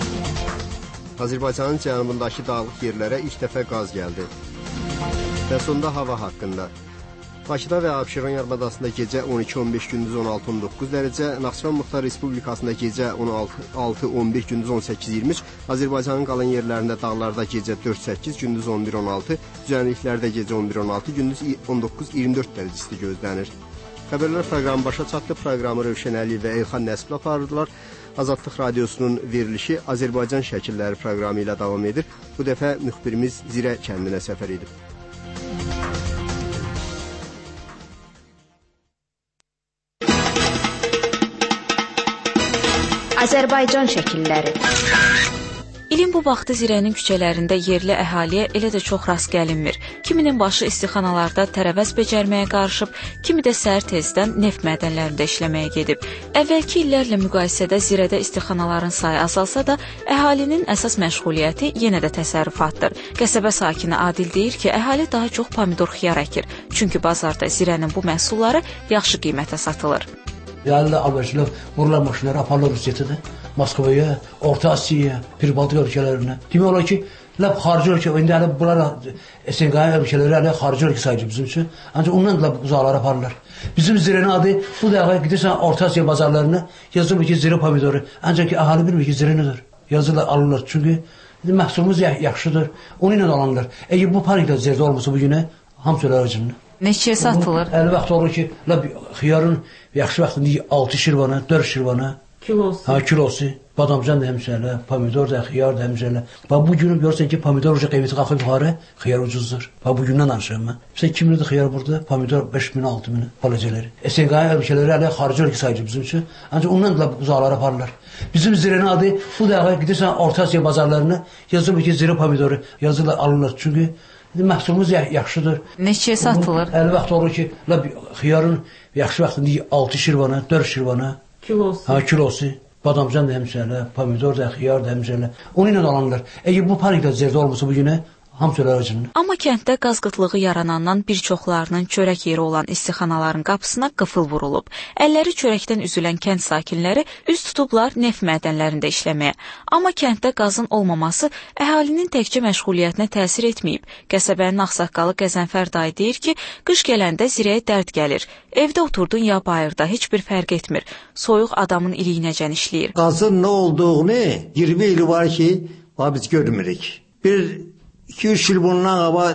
Azərbaycanın cənubundakı dağlıq yerlərə ilk dəfə qaz gəldi. Və sonda hava haqqında. Bakıda və Abşeron yarımadasında gecə 12-15, gündüz 16-19 dərəcə, Naxçıvan Muxtar Respublikasında gecə 16-11, gündüz 18-23, Azərbaycanın qalan yerlərində dağlarda gecə 4-8, gündüz 11-16, düzənliklərdə gecə 11-16, gündüz 19-24 dərəcə isti gözlənir. Xəbərlər proqramı başa çatdı. Proqramı Rövşən Əliyev və Elxan Nəsiblə aparırdılar. Azadlıq Radiosunun verilişi Azərbaycan şəkilləri proqramı ilə davam edir. Bu dəfə müxbirimiz Zirə kəndinə səfər edib. Azərbaycan şəkilləri. İlin bu vaxtı Zirənin küçələrində yerli əhaliyə elə də çox rast gəlinmir. Kiminin başı istixanalarda tərəvəz becərməyə qarışıb, kimi də səhər tezdən neft mədənlərində işləməyə gedib. Əvvəlki illərlə müqayisədə Zirədə istixanaların sayı azalsa da, əhalinin əsas məşğuliyyəti yenə də təsərrüfatdır. Qəsəbə sakini Adil deyir ki, əhali daha çox pomidor xiyar əkir. Çünki bazarda Zirənin bu məhsulları yaxşı qiymətə satılır. Yəni alverçilər vurulan maşınları aparırlar Rusiyyədə, Moskvaya, Orta Asiyaya, Pribaltik ölkələrinə. Demək olar ki, lab xarici ölkə, indi hələ bunlar SNQ ölkələri hələ xarici ölkə sayılır bizim üçün. Ancaq ondan da uzaqlara aparırlar. Bizim Zirənin adı bu dəqiqə gedirsən Orta Asiya bazarlarına yazılır ki, Zirə pomidoru. Ancaq ki, ahali bilmir ki, Zirə nədir. Yazırlar, alırlar. Çünki məhsulumuz yaxşıdır. Onu ilə alınır. Əgər bu paniklə Zirədə olmasa bu günə hamısı ölər acımlı. Neçəyə satılır? Əli vaxt olur ki, xiyarın yaxşı vaxtında 6 şirvana, 4 şirvana. Kilosu. Ha, kilosu. Badamcan da həmçələ, pomidor da, xiyar da həmçələ. Bax, bu günü görürsən ki, pomidor uca qiyməti qalxıb yuxarı, xiyar ucuzdur. Bax, bu gündən danışıram mən. Məsələn, 2 minədir xiyar burada, pomidor 5 min, 6 min balacələri. SNQ ölkələri hələ xarici ölkə sayılır bizim üçün. Ancaq ondan da uzaqlara aparırlar. Bizim Zirənin adı bu dəqiqə gedirsən Orta Asiya bazarlarına yazılır ki, Zirə pomidoru. Yazırlar, alırlar. Çünki məhsulumuz yaxşıdır. Neçəyə satılır? Əli vaxt olur ki, xiyarın yaxşı vaxtında 6 şirvana, 4 şirvana. Kilosu. Ha, kilosu. Badamcan da həmçələ, pomidor da, xiyar da həmçələ. Onu ilə alınır. Əgər bu paniklə Zirədə olmasa bu günə hamısı ölər acımlı. Amma kənddə qaz qıtlığı yaranandan bir çoxlarının çörək yeri olan istixanaların qapısına qıfıl vurulub. Əlləri çörəkdən üzülən kənd sakinləri üz tutublar neft mədənlərində işləməyə. Amma kənddə qazın olmaması əhalinin təkcə məşğuliyyətinə təsir etməyib. Qəsəbənin ağsaqqalı Qəzənfər dayı deyir ki, qış gələndə Zirəyə dərd gəlir. Evdə oturdun ya bayırda heç bir fərq etmir. Soyuq adamın iliyinəcən işləyir. Qazın nə olduğunu 20 il var ki, biz görmürük. Bir 2-3 il bundan qabaq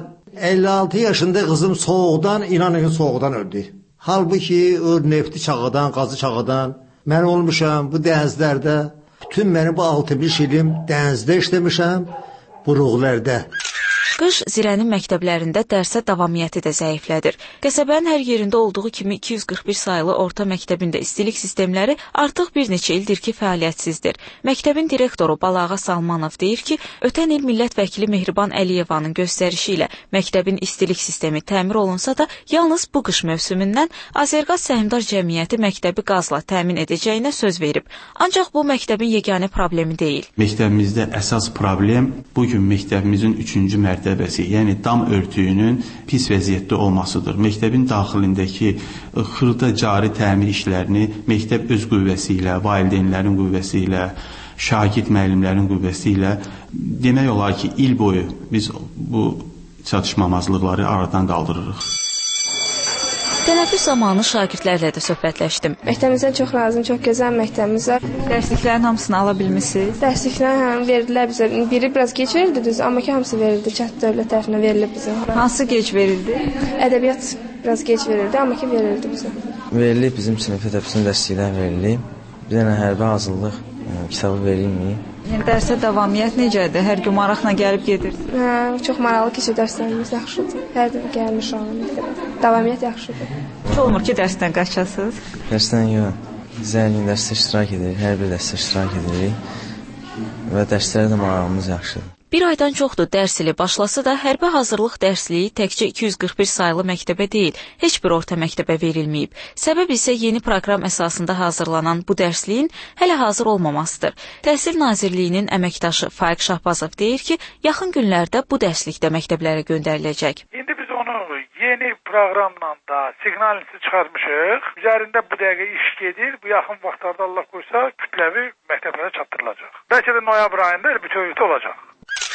56 yaşında qızım soğuqdan, inanın soğuqdan öldü. Halbuki nefti çağıdan, qazı çağıdan mən olmuşam bu dənizlərdə. Bütün mənim bu 65 ilim dənizdə işləmişəm, buruqlarda. Qış Zirənin məktəblərində dərsə davamiyyəti də zəiflədir. Qəsəbənin hər yerində olduğu kimi 241 sayılı orta məktəbində istilik sistemləri artıq bir neçə ildir ki, fəaliyyətsizdir. Məktəbin direktoru Balağa Salmanov deyir ki, ötən il millət vəkili Mehriban Əliyevanın göstərişi ilə məktəbin istilik sistemi təmir olunsa da, yalnız bu qış mövsümündən Azərqaz Səhmdar Cəmiyyəti məktəbi qazla təmin edəcəyinə söz verib. Ancaq bu məktəbin yeganə problemi deyil. Məktəbimizdə əsas problem bugün məktəbimizin 3-cü mərtəbəsi, yəni dam örtüyünün pis vəziyyətdə olmasıdır. Məktəbin daxilindəki xırda cari təmir işlərini məktəb öz qüvvəsi ilə, valideynlərin qüvvəsi ilə, şagird müəllimlərin qüvvəsi ilə demək olar ki, il boyu biz bu çatışmamazlıqları aradan qaldırırıq. Tənəffüs zamanı şagirdlərlə də söhbətləşdim. Məktəbimizdən çox razıyam, çox gözəl məktəbimiz var. Dərsliklərin hamısını ala bilmisiniz? Dərsliklər verdilər bizə. Biri biraz gec verildi düz, amma ki hamısı verildi. Kənd dövlət tərəfindən verilib bizə. Hansı gec verildi? Ədəbiyyat biraz gec verildi, amma ki verildi bizə. Verilib bizim sinif tədəbüsün dərsliklər verilib. Bir dənə hərbi hazırlıq kitabı verilməyib. Yəni dərsə davamiyyət necədir? Hər gün maraqla gəlib gedirsiniz? Hə, çox maraqlı keçir dərslərimiz, yaxşıdır. Hər gün gəlmişəm məktəbə. Davamiyyət yaxşıdır. Heç olmur ki, dərsdən qaçasınız? Dərsdən yox. Biz hər gün dərsdə iştirak edirik, hər bir dərsdə iştirak edirik və dərslərə də marağımız yaxşıdır. Bir aydan çoxdur dərs ili başlasa da hərbi hazırlıq dərsliyi təkcə 241 sayılı məktəbə deyil, heç bir orta məktəbə verilməyib. Səbəb isə yeni proqram əsasında hazırlanan bu dərsliyin hələ hazır olmamasıdır. Təhsil Nazirliyinin əməkdaşı Faiq Şahbazov deyir ki, yaxın günlərdə bu dərslik də məktəblərə göndəriləcək. İndi biz onu yeni proqramla da siqnalini çıxarmışıq. Üzərində bu dəqiqə iş gedir. Bu yaxın vaxtlarda Allah qoysa kütləvi məktəblərə çatdırılacaq. Bəlkə də noyabr ayında bütövlükdə olacaq.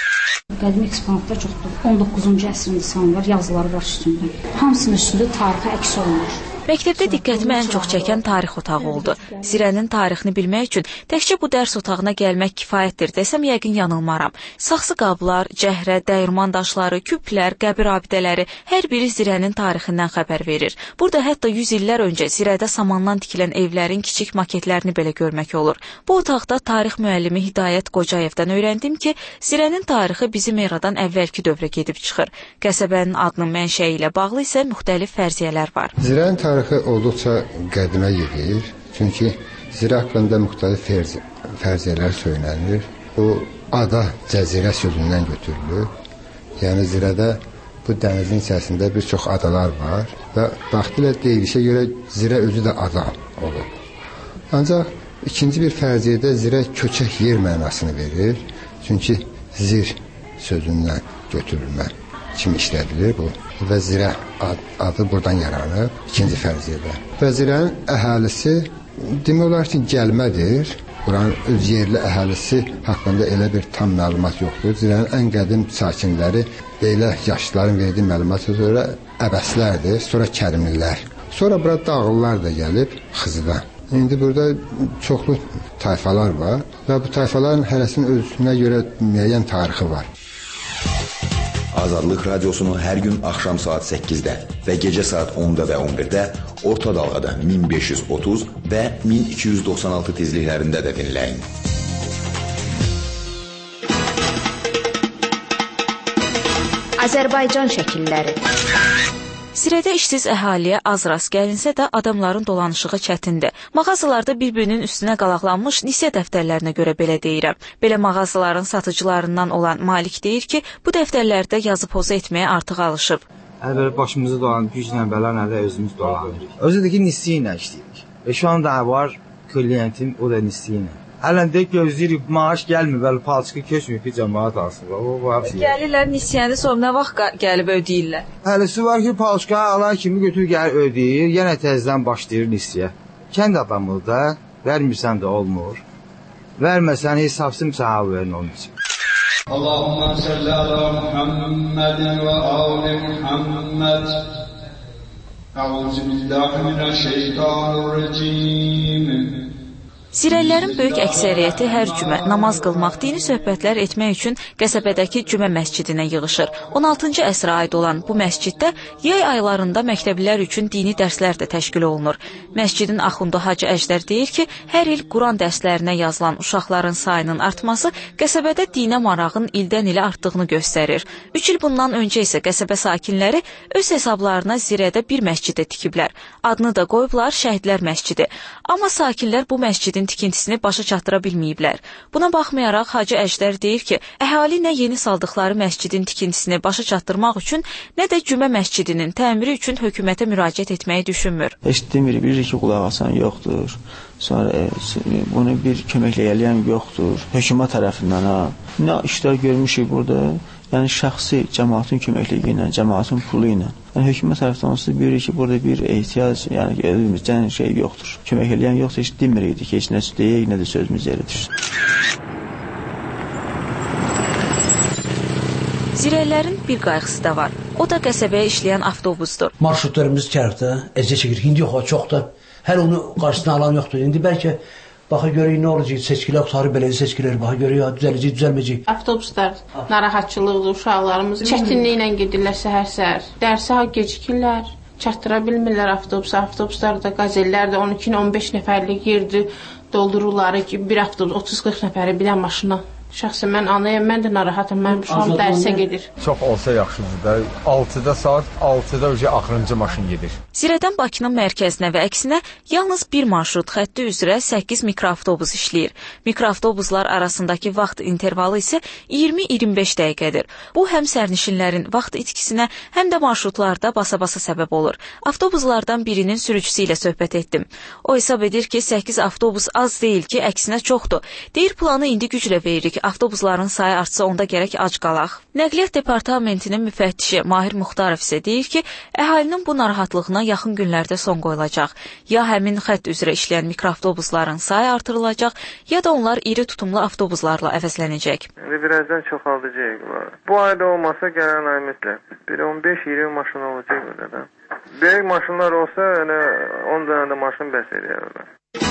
Qədim eksponatlar çoxdur. 19-cu əsrin insanı var, yazılar var üstündə. Hamısının üstündə tarixi əks olunur. Məktəbdə diqqətimi ən çox çəkən tarix otağı oldu. Zirənin tarixini bilmək üçün təkcə bu dərs otağına gəlmək kifayətdir desəm yəqin yanılmaram. Saxsı qablar, cəhrə, dəyirman daşları, küplər, qəbir abidələri hər biri Zirənin tarixindən xəbər verir. Burada hətta 100 illər öncə Zirədə samandan tikilən evlərin kiçik maketlərini belə görmək olur. Bu otaqda tarix müəllimi Hidayət Qocayevdən öyrəndim ki, Zirənin tarixi bizim eradan əvvəlki dövrə gedib çıxır. Qəsəbənin adının mənşəyi ilə bağlı isə müxtəlif fərziyyələr var. Zirənin tarixi olduqca qədimə gedir. Çünki Zirə haqqında müxtəlif fərziyyələr söylənir. Bu ada, cəzirə sözündən götürülür. Yəni Zirədə bu dənizin içərisində bir çox adalar var və vaxtilə deyilişə görə Zirə özü də ada olur. Ancaq ikinci bir fərziyədə Zirə köçək yer mənasını verir. Çünki zir sözündən götürülmə kimi işlədilir bu. Və Zirə adı buradan yaranıb, ikinci fərziyyədə. Və Zirənin əhalisi demək olar ki, gəlmədir. Buranın öz yerli əhalisi haqqında elə bir tam məlumat yoxdur. Zirənin ən qədim sakinləri belə yaşlıların verdiyi məlumata görə əbəslərdir, sonra kərimlilər. Sonra bura dağlılar da gəlib Xızıdan. İndi burada çoxlu tayfalar var və bu tayfaların hərəsinin özünə görə müəyyən tarixi var. Azadlıq Radiosunu hər gün axşam saat 8-də və gecə saat 10-da və 11-də orta dalğada 1530 və 1296 tezliklərində də dinləyin. Azərbaycan şəkilləri. Zirədə işsiz əhaliyə az rast gəlinsə də adamların dolanışığı çətindir. Mağazalarda bir-birinin üstünə qalaqlanmış nisiyə dəftərlərinə görə belə deyirəm. Belə mağazaların satıcılarından olan Malik deyir ki, bu dəftərlərdə yazı poza etməyə artıq alışıb. Belə başımızı dolanıb, güclə belə nədə özümüz dolanırıq. Özü də ki, nisiyə ilə işləyirik. Şu anda var kliyentim, o da nisiyə ilə. Əlində gözləyirik, maaş gəlmir, bəli, palçıqı köçmür, bir cəmaat alsın. Gəlirlər nisiyəni, sonra nə vaxt gəlib ödəyirlər? Hələsi var ki, palçıqı alan kimi götür gəlir ödəyir, yenə təzədən başlayır nisiyə. Kənd adamı da, vermirsən də olmur. Verməsən hesabsın sənə verin onun üçün. Allahumma salli ala Muhammedin və ali Muhammed. Əuzu billahi minəşşeytanirracim. Zirəllərin böyük əksəriyyəti hər cümə namaz qılmaq, dini söhbətlər etmək üçün qəsəbədəki cümə məscidinə yığışır. 16-cı əsrə aid olan bu məsciddə yay aylarında məktəblilər üçün dini dərslər də təşkil olunur. Məscidin axundu Hacı Əjdər deyir ki, hər il Quran dərslərinə yazılan uşaqların sayının artması qəsəbədə dinə marağın ildən ilə artdığını göstərir. 3 il bundan öncə isə qəsəbə sakinləri öz hesablarına Zirədə bir məscidə tikiblər. Adını da qoyublar Şəhidlər məscidi. Amma sakinlər bu məscidin tikintisini başa çatdıra bilməyiblər. Buna baxmayaraq Hacı Əjdər deyir ki, əhali nə yeni saldıqları məscidin tikintisini başa çatdırmaq üçün, nə də cümə məscidinin təmiri üçün hökumətə müraciət etməyi düşünmür. Heç demir, bilir ki, qulaq asan yoxdur. Sonra bunu bir köməkləyən yoxdur. Hökumət tərəfindən nə işlər görmüşük burada? Yəni şəxsi cəmaatın köməkliyi ilə, cəmaatın pulu ilə. Yəni hökumət tərəfindən onsuz bilir ki, burada bir ehtiyac, yəni özümüzdən şey yoxdur. Kömək eləyən yoxdur, heç demirik ki, heç nə deyək, nə də sözümüz yeridir. Zirəllərin bir qayğısı da var. O da qəsəbəyə işləyən avtobusdur. Marşrutlarımız kərdə, əziyyət çəkir. İndi yox, çox da. Hər onu qarşısına alan yoxdur. İndi bəlkə baxa görək nə olacaq, seçkilər, qutarı beləcə seçkilər, baxa görək, düzələcək, düzəlməyəcək. Avtobuslar narahatçılıqdır, uşaqlarımız çətinliklə gedirlər səhər-səhər. Dərsə gecikirlər, çatdıra bilmirlər avtobusa. Avtobuslar da, qazellər də 12-15 nəfərlik yerdir, doldururlar ki, bir avtobus 30-40 nəfəri bir də maşına. Şəxsən mən anayam, mən də narahatım, mənim uşağım dərsə gedir. Çox olsa yaxşıdır da, 6-da saat 6-da axırıncı maşın gedir. Zirədən Bakının mərkəzinə və əksinə yalnız bir marşrut xətti üzrə 8 mikroavtobus işləyir. Mikroavtobuslar arasındakı vaxt intervalı isə 20-25 dəqiqədir. Bu həm sərnişinlərin vaxt itkisinə, həm də marşrutlarda basa-basa səbəb olur. Avtobuslardan birinin sürücüsü ilə söhbət etdim. O hesab edir ki, 8 avtobus az deyil ki, əksinə çoxdur. Deyir, planı indi güclə veririk. avtobusların sayı artsa onda gərək ac qalaq. Nəqliyyat departamentinin müfəttişi Mahir Muxtarov isə deyir ki, əhalinin bu narahatlığına yaxın günlərdə son qoyulacaq. Ya həmin xətt üzrə işləyən mikroavtobusların sayı artırılacaq, ya da onlar iri tutumlu avtobuslarla əvəzlənəcək. Birazdan çoxaldacaq. Bu ayda olmasa gələn ay mütləq. Bir 15-20 maşın olacaq burada. Böyük maşınlar olsa, 10 dənə də maşın bəs edir.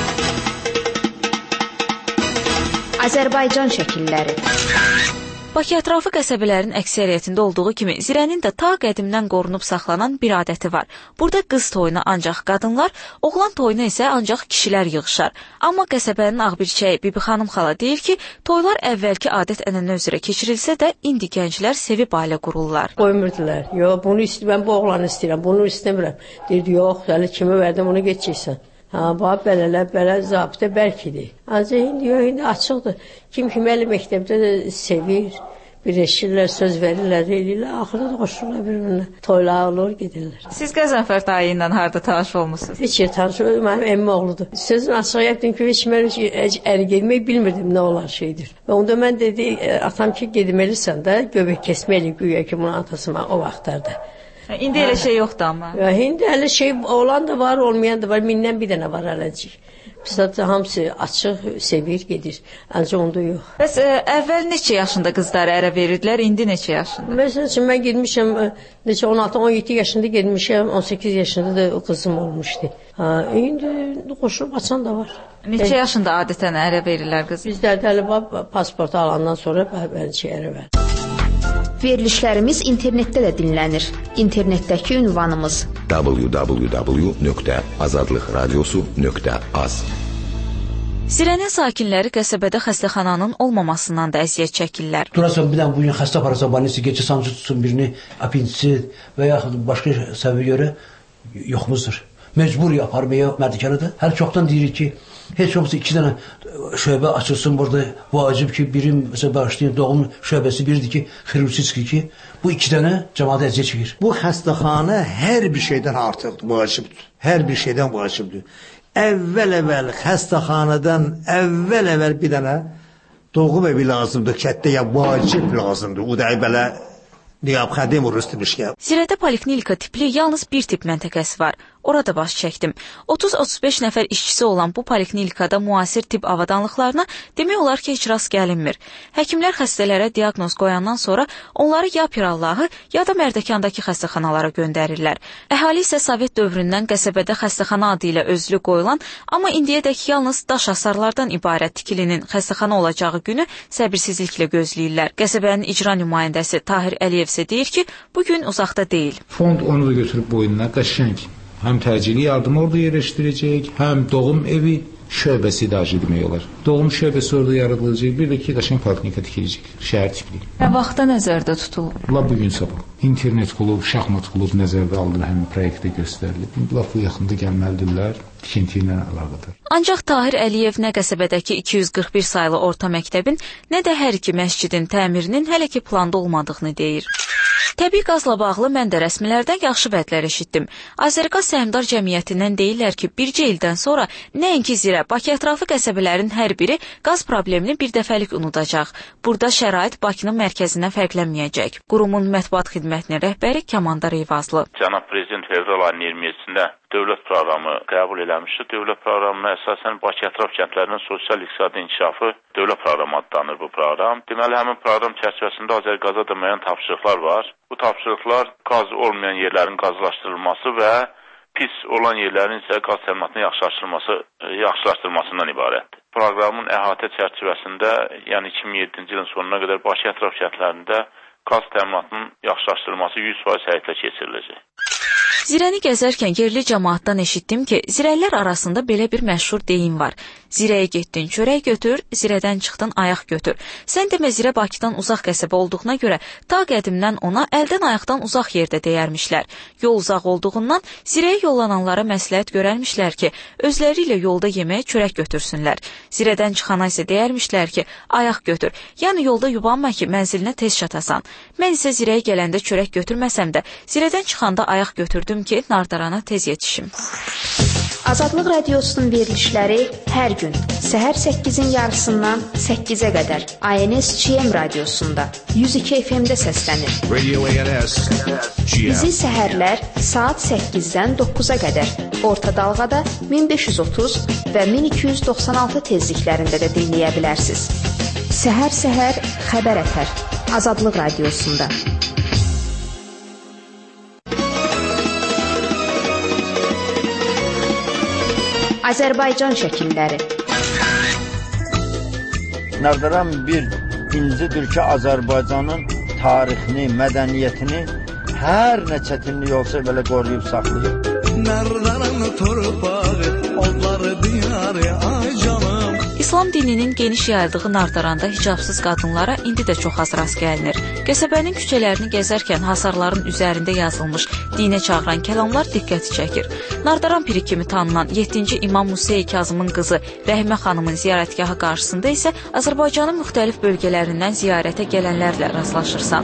Azərbaycan şəkilləri. Bakı ətrafı qəsəbələrin əksəriyyətində olduğu kimi Zirənin də ta qədimdən qorunub saxlanan bir adəti var. Burada qız toyuna ancaq qadınlar, oğlan toyuna isə ancaq kişilər yığışar. Amma qəsəbənin ağbirçəyi Bibi xanım xala deyir ki, toylar əvvəlki adət-ənənə üzrə keçirilsə də indi gənclər sevib ailə qururlar. Qoymurdular. Yox, bunu istəyirəm, bu oğlanı istəyirəm, bunu istəmirəm. Deyir, yox, hələ kimi verdim, onu geçəcəksən. Bax, belə zabitə bərkidir. Ancaq indi açıqdır. Kim əli məktəbdə də sevir, birləşirlər, söz verirlər, eləyirlər, axırda da qoşurlar bir-birinə. Toylar olur, gedirlər. Siz Qəzənfər dayı ilə harada tanış olmusunuz? Heç yer tanış olmadım, mənim əmmim oğludur. Sözün açıq yapdım ki, heç mən əri gedmək bilmirdim nə olan şeydir. Və onda mən dedi, atam ki, gedmelisən də, göbək kəsməyəli güya ki, bunun atası o vaxtlarda. İndi elə şey yoxdur amma. İndi elə şey olan da var, olmayan da var. Mindən bir dənə var ələcik. Bizdə hamısı açıq, sevir, gedir. Ancaq onda yox. Bəs əvvəl neçə yaşında qızları ərə verirdilər, indi neçə yaşında? Məsələn üçün, mən gedmişəm, 16-17 yaşında gedmişəm, 18 yaşında da qızım olmuşdu. İndi qoşulub açan da var. Neçə yaşında adətən ərə verirlər qızı? Bizlərdə hələ pasportu alandan sonra bəlkə ərə verir. Verilişlərimiz internetdə də dinlənir. İnternetdəki ünvanımız www.azadlıqradiosu.az. Zirənin sakinləri qəsəbədə xəstəxananın olmamasından da əziyyət çəkirlər. Durasan bir dənə bugün xəstə aparasa, banisi gecə sancı tutsun birini, apenditsit və yaxud başqa səbəbə görə yoxumuzdur. Məcbur aparmaya mərdikəlidir. Hər çoxdan deyirik ki, heç olmasa 2 dənə şöbə açılsın burada. Vacib ki, birim məsələn bağışlayan doğum şöbəsi biridir ki, xirurgiski ki, bu 2 dənə cəmaata əziyyət çəkir. Bu xəstəxana hər bir şeydən artıqdır, vacibdir. Hər bir şeydən vacibdir. Əvvəl xəstəxanadan əvvəl bir dənə doğum evi lazımdır, kətdə ya vacib lazımdır. O da belə niyabxədim urustmişkə. Zirədə poliklinika tipli yalnız bir tip məntəqəsi var. Orada baş çəkdim. 30-35 nəfər işçisi olan bu poliklinikada müasir tibb avadanlıqlarına demək olar ki, heç rast gəlinmir. Həkimlər xəstələrə diaqnoz qoyandan sonra onları ya Pirallahı, ya da Mərdəkandakı xəstəxanalara göndərirlər. Əhali isə Sovet dövründən qəsəbədə xəstəxana adı ilə özlü qoyulan, amma indiyədək yalnız daş hasarlardan ibarət tikilinin xəstəxana olacağı günü səbirsizliklə gözləyirlər. Qəsəbənin icra nümayəndəsi Tahir Əliyev isə deyir ki, bu gün uzaqda deyil. Fond onu da götürüb boynuna qəşəng. Həm təcili yardım orada yerləşdirəcək, həm doğum evi şöbəsi idarə etmək olar. Doğum şöbəsi orada yaradılacaq, bir də ki, qəşəng poliklinika tikiləcək, şəhər tipli. Vaxtda nəzərdə tutulub? Bugün sabah. İnternet klub, şahmat klub nəzərdə alınır, həmin proyektdə göstərilib. Bu yaxında gəlməlidirlər, tikinti ilə əlaqədar. Ancaq Tahir Əliyev nə qəsəbədəki 241 saylı orta məktəbin, nə də hər iki məscidin təmirinin hələ ki planda olmadığını deyir. Təbii qazla bağlı mən də rəsmilərdən yaxşı vədlər eşitdim. Azərqaz Səhmdar Cəmiyyətindən deyirlər ki, bircə ildən sonra nəinki Zirə, Bakı ətrafı qəsəbələrin hər biri qaz problemini bir dəfəlik unudacaq. Burada şərait Bakının mərkəzindən fərqlənməyəcək. Qurumun mətbuat xidmətinin rəhbəri Kəmandar Eyvazlı. Cənab Prezident fevral ayının 27-sində dövlət proqramı qəbul eləmişdi. Dövlət proqramına əsasən Bakı ətraf kəndlərinin sosial-iqtisadi inkişafı dövlət proqramı adlanır bu proqram. Deməli, həmin proqram çərçivəsində Azərqaza da müəyyən tapşırıqlar var. Bu tapşırıqlar qaz olmayan yerlərin qazlaşdırılması və pis olan yerlərin isə qaz təminatının yaxşılaşdırılmasından ibarətdir. Proqramın əhatə çərçivəsində, yəni 2007-ci ilin sonuna qədər Bakı ətraf kəndlərində qaz təminatının yaxşılaşdırılması 100% həyata keçiriləcək. Zirəni gəzərkən yerli cəmaatdan eşitdim ki, zirəlilər arasında belə bir məşhur deyim var. Zirəyə getdin, çörək götür, zirədən çıxdın, ayaq götür. Sən demə Zirə Bakıdan uzaq qəsəbə olduğuna görə ta qədimdən ona əldən ayaqdan uzaq yerdə deyərmişlər. Yol uzaq olduğundan Zirəyə yollananlara məsləhət görərmişlər ki, özləri ilə yolda yeməyə çörək götürsünlər. Zirədən çıxana isə deyərmişlər ki, ayaq götür. Yəni yolda yubanma ki, mənzilinə tez çatasan. Mən isə Zirəyə gələndə çörək götürməsəm də, Zirədən çıxanda ayaq götürdüm ki, Nardarana tez yetişim. Azadlıq Radiosunun verilişləri hər gün səhər 8-in yarısından 8-ə qədər ANS-GM radiosunda 102 FM-də səslənir. Radio ANS GM. Bizi səhərlər saat 8-dən 9-a qədər orta dalğada 1530 və 1296 tezliklərində də dinləyə bilərsiniz. Səhər-səhər xəbər ətər Azadlıq Radiosunda. Azərbaycan şəkilləri. Nardaran bir incidir ki, Azərbaycanın tarixini, mədəniyyətini hər nə çətinlik olsa belə qoruyub saxlayıb. Nardaran torpağı, onları diyarı, ay canım. İslam dininin geniş yayıldığı Nardaranda hicabsız qadınlara indi də çox az rast gəlinir. Qəsəbənin küçələrini gəzərkən hasarların üzərində yazılmış dinə çağıran kəlamlar diqqəti çəkir. Nardaran piri kimi tanınan 7-ci İmam Musa Kazımın qızı Rəhimə xanımın ziyarətgahı qarşısında isə Azərbaycanın müxtəlif bölgələrindən ziyarətə gələnlərlə rastlaşırsan.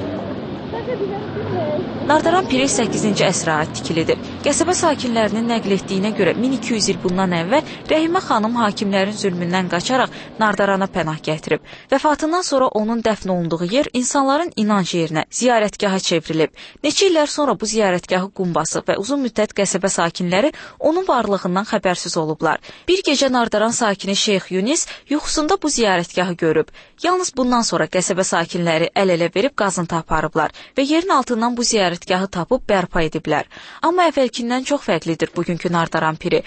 Nardaran piri 8-ci əsrə aid tikilidir. Qəsəbə sakinlərinin nəql etdiyinə görə 1200 il bundan əvvəl Rəhimə xanım hakimlərin zülmündən qaçaraq Nardarana pənah gətirib. Vəfatından sonra onun dəfn olunduğu yer insanların inanc yerinə, ziyarətgaha çevrilib. Neçə illər sonra bu ziyarətgahı qumbası və uzun müddət qəsəbə sakinləri onun varlığından xəbərsiz olublar. Bir gecə Nardaran sakini Şeyx Yunis yuxusunda bu ziyarətgahı görüb. Yalnız bundan sonra qəsəbə sakinləri əl-ələ verib qazıntı aparıblar və yerin altından bu ziyarətgahı tapıb bərpa ediblər. Amma əvvəlkindən çox fərqlidir bugünkü Nardaran piri.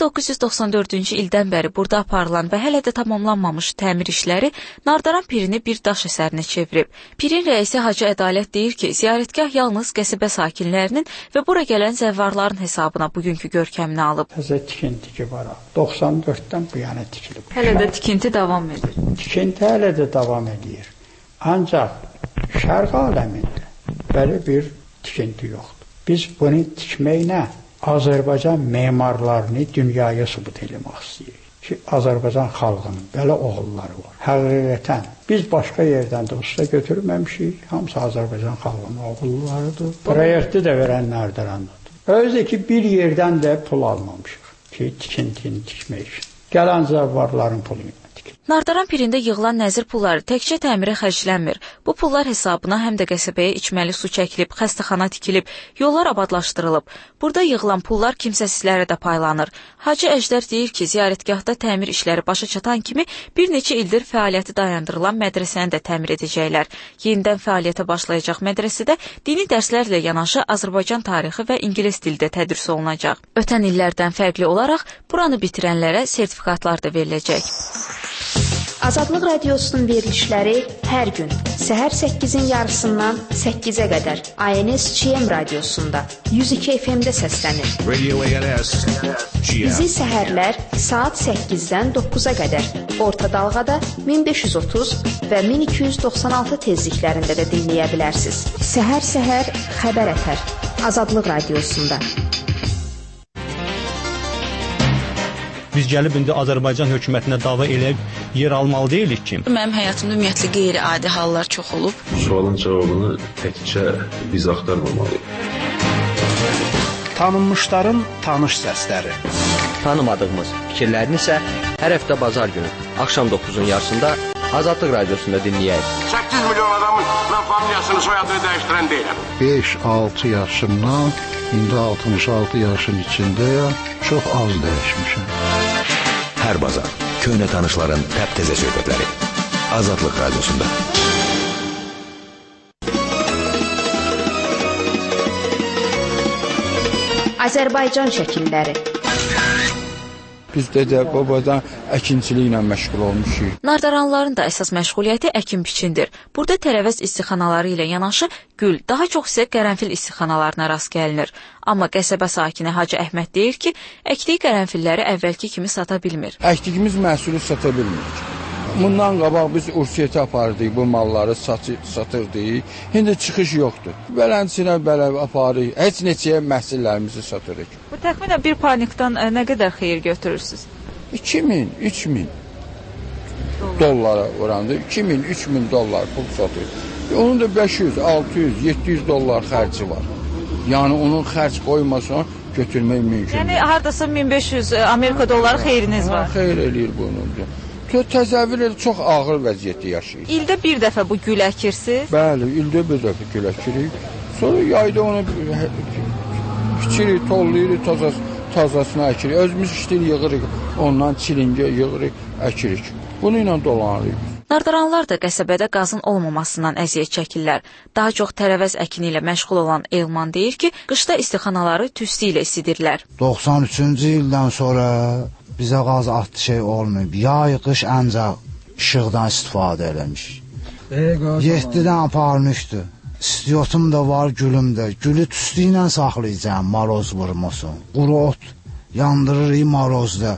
1994-cü ildən bəri burada aparılan və hələ də tamamlanmamış təmir işləri Nardaran pirini bir daş əsərinə çevirib. Pirin rəisi Hacı Ədalət deyir ki, ziyarətgah yalnız qəsəbə sakinlərinin və bura gələn zəvvarların hesabına bugünkü görkəmini alıb. Təzə tikinti ki var, 94-dən bu yana tikilib. Hələ də tikinti davam edir. Tikinti hələ də davam edir. Ancaq şərq aləmində belə bir tikinti yoxdur. Biz bunu tikməklə Azərbaycan memarlarını dünyaya sübut eləmək istəyirik ki, Azərbaycan xalqının belə oğulları var. Həqiqətən biz başqa yerdən də usta götürməmişik. Hamısı Azərbaycan xalqının oğullarıdır. Proyekti də verənlərdir. Özü ki, bir yerdən də pul almamışıq ki, tikintini tikmək üçün. Gələn zəvvarların pulunu. Nardaran pirində yığılan nəzir pulları təkcə təmirə xərclənmir. Bu pullar hesabına həm də qəsəbəyə içməli su çəkilib, xəstəxana tikilib, yollar abadlaşdırılıb. Burada yığılan pullar kimsəsizlərə də paylanır. Hacı Əjdər deyir ki, ziyarətgahda təmir işləri başa çatan kimi bir neçə ildir fəaliyyəti dayandırılan mədrəsəni də təmir edəcəklər. Yenidən fəaliyyətə başlayacaq mədrəsədə dini dərslərlə yanaşı Azərbaycan tarixi və ingilis dildə tədris olunacaq. Ötən illərdən fərqli olaraq buranı bitirənlərə sertifikatlar da veriləcək. Azadlıq Radiosunun verilişləri hər gün səhər 8-in yarısından 8-ə qədər ANS-GM radiosunda 102 FM-də səslənir. Radio ANS GM. Bizi səhərlər saat 8-dən 9-a qədər orta dalğada 1530 və 1296 tezliklərində də dinləyə bilərsiniz. Səhər-səhər xəbər ətər Azadlıq Radiosunda. Biz gəlib indi Azərbaycan hökumətinə dava eləyib yer almalı deyilik ki. Mənim həyatımda ümumiyyətlə qeyri-adi hallar çox olub. Sualın cavabını təkcə biz axtarmamalıyıq. Tanınmışların tanış səsləri. Tanımadığımız fikirlərini isə hər həftə bazar günü axşam 9-un yarısında Azadlıq Radiosunda dinləyək. 8 milyon adamın mən familiyasını, soyadını dəyişdirən deyiləm. 5-6 yaşımdan indi 66 yaşın içindəyəm. Çox az dəyişmişəm. Hər bazar köhnə tanışların təptəzə söhbətləri Azadlıq Radiosunda. Azərbaycan şəkilləri. Biz də babadan əkinçiliklə məşğul olmuşuq. Nardaranların da əsas məşğuliyyəti əkin-biçindir. Burada tərəvəz istixanaları ilə yanaşı gül, daha çox isə qərənfil istixanalarına rast gəlinir. Amma qəsəbə sakini Hacı Əhməd deyir ki, əkdiyi qərənfilləri əvvəlki kimi sata bilmir. Əkdiyimiz məhsulu sata bilmirik. Bundan qabaq biz Ursiyetə apardıq, bu malları satırdıq. İndi çıxış yoxdur. Belənçinə belə aparırıq. Heç neçəyə məhsullarımızı satırıq. Bu təxminən bir panikdan nə qədər xeyir götürürsünüz? 2000 dollara oranında 2000-3000 dollar pul satır. Onun da 500, 600, 700 dollar xərci var. Yəni onun xərc qoymasan götürmək mümkün. Yəni hardasa 1500 Amerika dolları xeyriniz var. Xeyr eləyir bunun. Təsəvvür edin, çox ağır vəziyyətdə yaşayır. İldə bir dəfə bu gül əkirsiniz? Bəli, ildə bir dəfə gül əkirik. Sonra yayda onu biçirik, tollayırıq, tazasına əkirik. Özümüz işdir yığırıq, ondan çilingə yığırıq, əkirik. Bunu ilə dolanırıq. Nardaranlar da qəsəbədə qazın olmamasından əziyyət çəkirlər. Daha çox tərəvəz əkini ilə məşğul olan Elman deyir ki, qışda istixanaları tüstü ilə isidirlər. 93-cü ildən sonra bizə qaz atlı şey olmayıb. Yay, qış ancaq işıqdan istifadə eləmiş. 7-dən aparmışdı. İstiyotum da var, gülüm də. Gülü tüstü ilə saxlayacağım, maroz vurmasın. Quru ot yandırırıq marozda.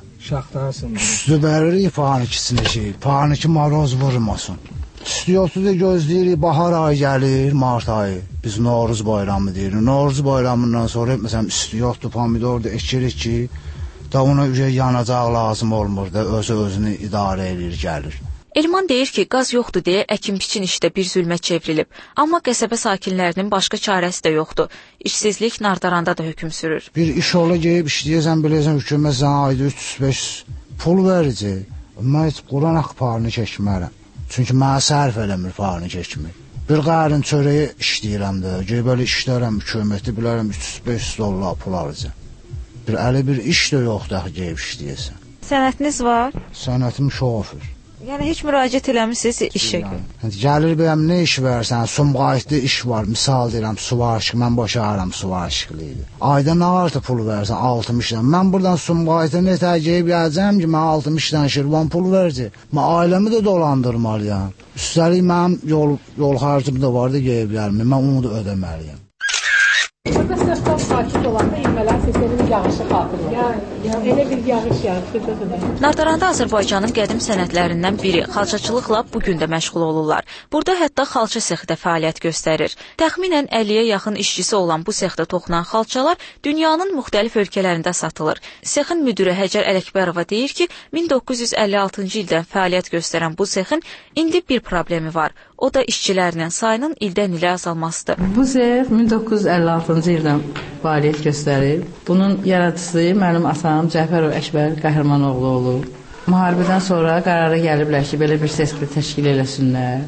Tüstü veririk parnikisini şey, parniki maroz vurmasın. Tüstüyotu da gözləyirik, bahar ayı gəlir, mart ayı. Biz Novruz bayramı deyirik. Novruz bayramından sonra məsələn istiyotdu, pomidor da ekirik ki, da ona yanacaq lazım olmur da, özünü idarə edir, gəlir. Elman deyir ki, qaz yoxdur deyə əkin-biçin işdə bir zülmə çevrilib. Amma qəsəbə sakinlərinin başqa çarəsi də yoxdur. İşsizlik Nardaranda da hökm sürür. Bir iş ola gəlib işləyəsən, biləcən hökumət sənə ayda 300-500 pul verəcək. Mən heç Quran haqqı parını çəkmərəm. Çünki mənə sərf eləmir parını çəkmək. Bir qərin çörəyi işləyirəm də, belə işlərəm, hökuməti bilərəm 300-500 dollar pul alacaq. Bir əli bir iş də yoxdur axı gəlib işləyəsən. Sənətiniz var? Sənətim şoför. Yəni heç müraciət eləmisiniz işə görə? Gəlir bəyəm nə iş versən, Sumqayıtda iş var, misal deyirəm, suvarışıq, mən boşarım suvarışıqlıydı. Ayda nə artı pul versən, 60'dan. Mən buradan Sumqayıtda nə təcəyib gələcəm ki, mən 60'dan şirvan pul verəcək. Mən ailəmi də dolandırmalıyam. Üstəlik mənim yol xərcim də var da gəlib gəlmir, mən onu da ödəməliyim. Burada sırtdan sakit olanda ilmələr sesinin yağışı xatırlar. Elə bir yağış yağır. Nardaranda Azərbaycanın qədim sənətlərindən biri, xalçaçılıqla bugün də məşğul olurlar. Burada hətta xalça sexi də fəaliyyət göstərir. Təxminən 50-yə yaxın işçisi olan bu sexdə toxunan xalçalar dünyanın müxtəlif ölkələrində satılır. Sexin müdiri Həcər Ələkbərova deyir ki, 1956-cı ildən fəaliyyət göstərən bu sexin indi bir problemi var. O da işçilərinin sayının ildən ilə azalmasıdır. Bu sex 1956-cı ildən fəaliyyət göstərir. Bunun yaradıcısı mənim atam Cəfərov Əkbər Qəhrəmanoğlu olub. Müharibədən sonra qərara gəliblər ki, belə bir sexi təşkil eləsinlər.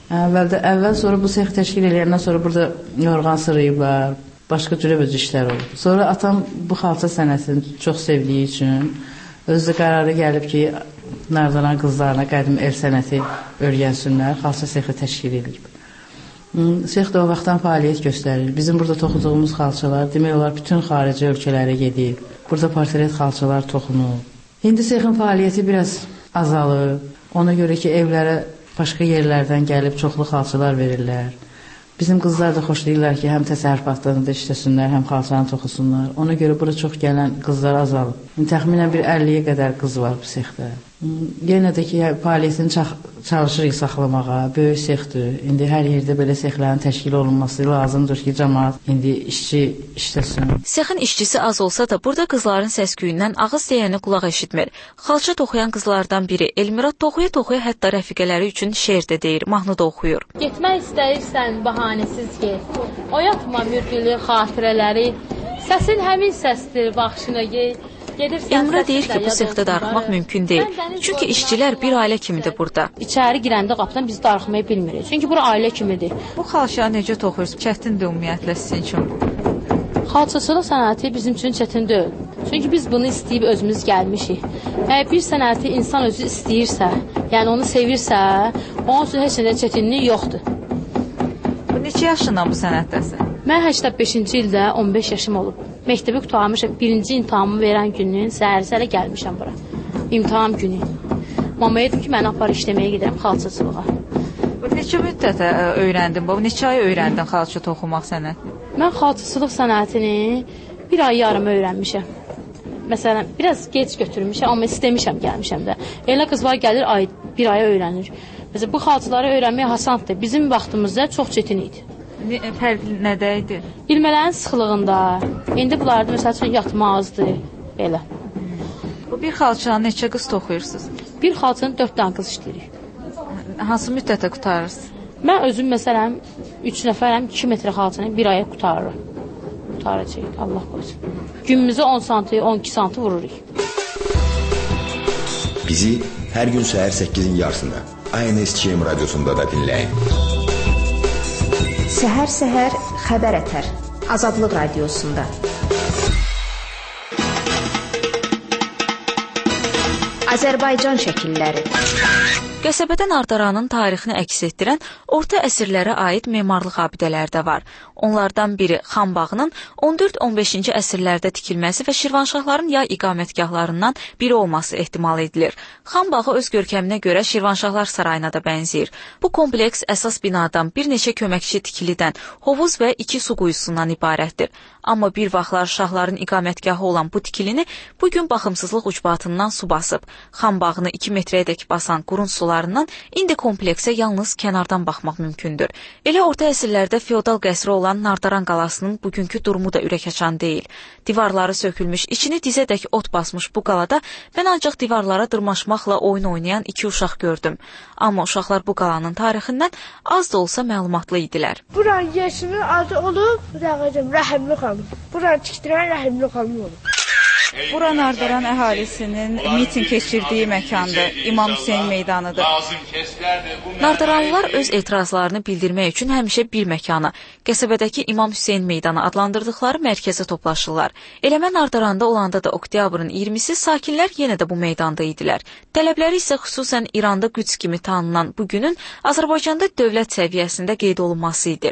Əvvəl sonra bu sexi təşkil eləyəndən sonra burada yorğan sırıyıblar, başqa cürə öz işlər olub. Sonra atam bu xalça sənətini çox sevdiyi üçün özü də qərara gəlib ki, Nardaran qızlarına qədim el sənəti öyrənsinlər, xalça sexi təşkil edib. Sex də o vaxtdan fəaliyyət göstərir. Bizim burada toxuduğumuz xalçalar demək olar bütün xarici ölkələrə gedib. Burada portret xalçalar toxunub. İndi sexin fəaliyyəti biraz azalıb. Ona görə ki, evlərə başqa yerlərdən gəlib çoxlu xalçalar verirlər. Bizim qızlar da xoşlayırlar ki, həm təsərrüfatlarında işləsinlər, həm xalçanı toxusunlar. Ona görə bura çox gələn qızlar azalıb. Təxminən bir 50-yə qədər qız var bu sexdə. Yenə də ki, fəaliyyətini çalışırıq saxlamağa, böyük sexdir. İndi hər yerdə belə sexlərin təşkil olunması lazımdır ki, cəmaət indi işçi işləsin. Sexin işçisi az olsa da burada qızların səs-küyündən ağız deyəni qulaq eşitmir. Xalça toxuyan qızlardan biri Elmira toxuya-toxuya hətta rəfiqələri üçün şeir də deyir, mahnı da oxuyur. Getmək istəyirsən bahanəsiz get, oyatma mürgülü xatirələri, səsin həmin səsdir, baxışına get. Elmira deyir ki, bu sexdə darıxmaq mümkün deyil. Çünki işçilər bir ailə kimidir burada. İçəri girəndə qapıdan biz darıxmayı bilmirik. Çünki bura ailə kimidir. Bu xalçanı necə toxuyursunuz? Çətindir ümumiyyətlə sizin üçün. Xalçaçılıq sənəti bizim üçün çətin deyil. Çünki biz bunu istəyib özümüz gəlmişik. Əgər bir sənəti insan özü istəyirsə, yəni onu sevirsə, onun üçün heç nə çətinlik yoxdur. Bu neçə yaşından bu sənətdəsin? Mən 85-ci ildə 15 yaşım olub. Məktəbi qurtarmışam, birinci imtahamı verən günün səhər-səhərə gəlmişəm bura. İmtahan günü. Mamaya dedim ki, mən apar işləməyə gedirəm xalçaçılığa. Neçə müddətə öyrəndin? Neçə ay öyrəndin xalça toxumaq sənətini? Mən xalçaçılıq sənətini bir ay yarım öyrənmişəm. Məsələn, biraz gec götürmüşəm, amma istəmişəm, gəlmişəm də. Elə qızlar gəlir, bir aya öyrənir. Məsələn, bu xalçaları öyrənmək asandır. Bizim vaxtımızda çox çətin idi. Fərqi nədə idi? İlmələrin sıxlığında. İndi bunlarda məsəl üçün yatmazdı, belə. Bu bir xalçanı neçə qız toxuyursunuz? Bir xalçanı 4 dənə qız işləyirik. Hansı müddətə qurtarırsınız? Mən özüm məsələn 3 nəfərəm, 2 metrə xalçanı bir aya qurtarırım. qutaracağıq, Allah qoysun. Günümüzü 10 santi, 12 santi vururuq. Bizi hər gün səhər 8-in yarısında ANSCM radiosunda da dinləyin. Səhər-səhər xəbər ətər. Azadlıq radiosunda. Azərbaycan şəkilləri. Qəsəbədə nardaranın tarixini əks etdirən orta əsrlərə aid memarlıq abidələri də var. Onlardan biri Xanbağının 14-15-ci əsrlərdə tikilməsi və Şirvanşahların yay iqamətgahlarından biri olması ehtimal edilir. Xanbağı öz görkəminə görə Şirvanşahlar sarayına da bənzəyir. Bu kompleks əsas binadan bir neçə köməkçi tikilidən, hovuz və 2 su quyusundan ibarətdir. Amma bir vaxtlar şahların iqamətgahı olan bu tikilini bugün baxımsızlıq ucbatından su basıb. Xanbağını 2 metrəyədək basan qurun sularından indi kompleksə yalnız kənardan baxmaq mümkündür. Elə orta əsrlərdə feodal qəsri olan Nardaran qalasının bugünkü durumu da ürək açan deyil. Divarları sökülmüş, içini dizədək ot basmış bu qalada mən ancaq divarlara dırmaşmaqla oyun oynayan 2 uşaq gördüm. Amma uşaqlar bu qalanın tarixindən az da olsa məlumatlı idilər. Buranın yeşinin adı olub, Rəhimli xanım. Buranı tikdirən Rəhimli xanım olub. Bura Nardaran əhalisinin miting keçirdiyi məkandır, İmam Hüseyn meydanıdır. Nardaranlılar öz etirazlarını bildirmək üçün həmişə bir məkana, qəsəbədəki İmam Hüseyn meydanı adlandırdıqları mərkəzə toplaşırlar. Eləmə Nardaranda olanda da oktyabrın 20-si sakinlər yenə də bu meydanda idilər. Tələbləri isə xüsusən İranda Qüds kimi tanınan bu günün Azərbaycanda dövlət səviyyəsində qeyd olunması idi.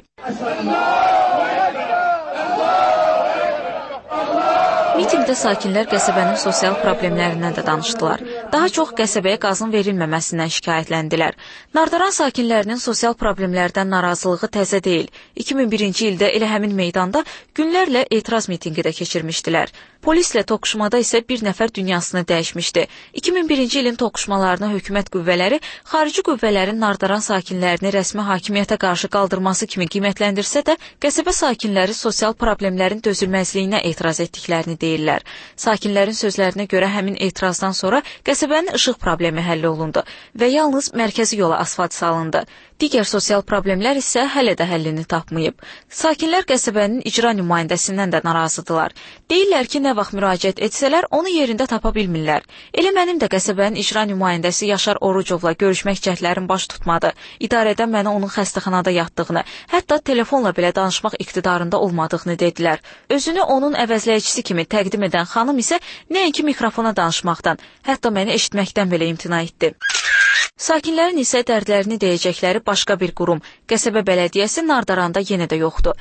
Mitingdə sakinlər qəsəbənin sosial problemlərindən də danışdılar. Daha çox qəsəbəyə qazın verilməməsindən şikayətləndilər. Nardaran sakinlərinin sosial problemlərdən narazılığı təzə deyil. 2001-ci ildə elə həmin meydanda günlərlə etiraz mitingi də keçirmişdilər. Polislə toqquşmada isə bir nəfər dünyasını dəyişmişdi. 2001-ci ilin toqquşmalarını hökumət qüvvələri xarici qüvvələrin Nardaran sakinlərini rəsmi hakimiyyətə qarşı qaldırması kimi qiymətləndirsə də, qəsəbə sakinləri sosial problemlərin dözülməzliyinə etiraz etdiklərini deyirlər. Sakinlərin sözlərinə görə həmin etirazdan sonra qəsəbənin işıq problemi həll olundu və yalnız mərkəzi yola asfalt salındı. Digər sosial problemlər isə hələ də həllini tapmayıb. Sakinlər qəsəbənin icra nümayəndəsindən də narazıdırlar. Deyirlər ki, nə vaxt müraciət etsələr, onu yerində tapa bilmirlər. Elə mənim də qəsəbənin icra nümayəndəsi Yaşar Orucovla görüşmək cəhdlərim baş tutmadı. İdarədə mənə onun xəstəxanada yatdığını, hətta telefonla belə danışmaq iqtidarında olmadığını dedilər. Özünü onun əvəzləyicisi kimi təqdim edən xanım isə nəinki mikrofona danışmaqdan, hətta məni eşitməkdən belə imtina etdi. Sakinlərin isə dərdlərini deyəcəkləri başqa bir qurum, qəsəbə bələdiyyəsi Nardaranda yenə də yoxdur.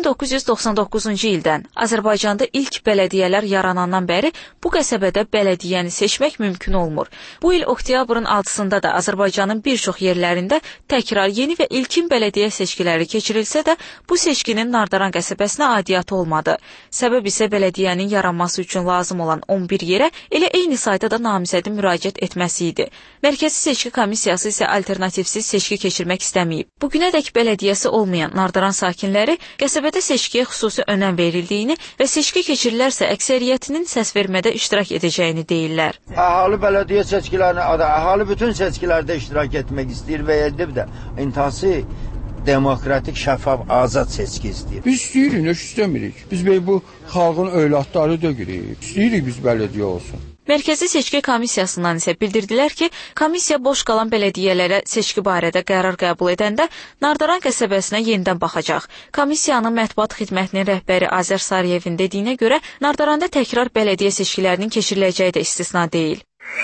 1999-cu ildən Azərbaycanda ilk bələdiyyələr yaranandan bəri bu qəsəbədə bələdiyyəni seçmək mümkün olmur. Bu il oktyabrın 6-sında da Azərbaycanın bir çox yerlərində təkrar yeni və ilkin bələdiyyə seçkiləri keçirilsə də, bu seçkinin Nardaran qəsəbəsinə aidiyyatı olmadı. Səbəb isə bələdiyyənin yaranması üçün lazım olan 11 yerə elə eyni sayda da namizədin müraciət etməsi idi. Mərkəzi seçki komissiyası isə alternativsiz seçki keçirmək istəməyib. Bugünədək bələdiyyəsi olmayan Nardaran sakinləri qəsəbədə seçkiyə xüsusi önəm verildiyini və seçki keçirilərsə əksəriyyətinin səsvermədə iştirak edəcəyini deyirlər. Əhali bələdiyyə seçkilərinə, əhali bütün seçkilərdə iştirak etmək istəyir və edib də intihası demokratik, şəffaf, azad seçki istəyir. Biz istəyirik, nə istəmirik. Biz bu xalqın övladları deyirik. İstəyirik biz bələdiyyə olsun. Mərkəzi seçki komissiyasından isə bildirdilər ki, komissiya boş qalan bələdiyyələrə seçki barədə qərar qəbul edəndə Nardaran qəsəbəsinə yenidən baxacaq. Komissiyanın mətbuat xidmətinin rəhbəri Azər Sarıyevin dediyinə görə Nardaranda təkrar bələdiyyə seçkilərinin keçiriləcəyi də istisna deyil.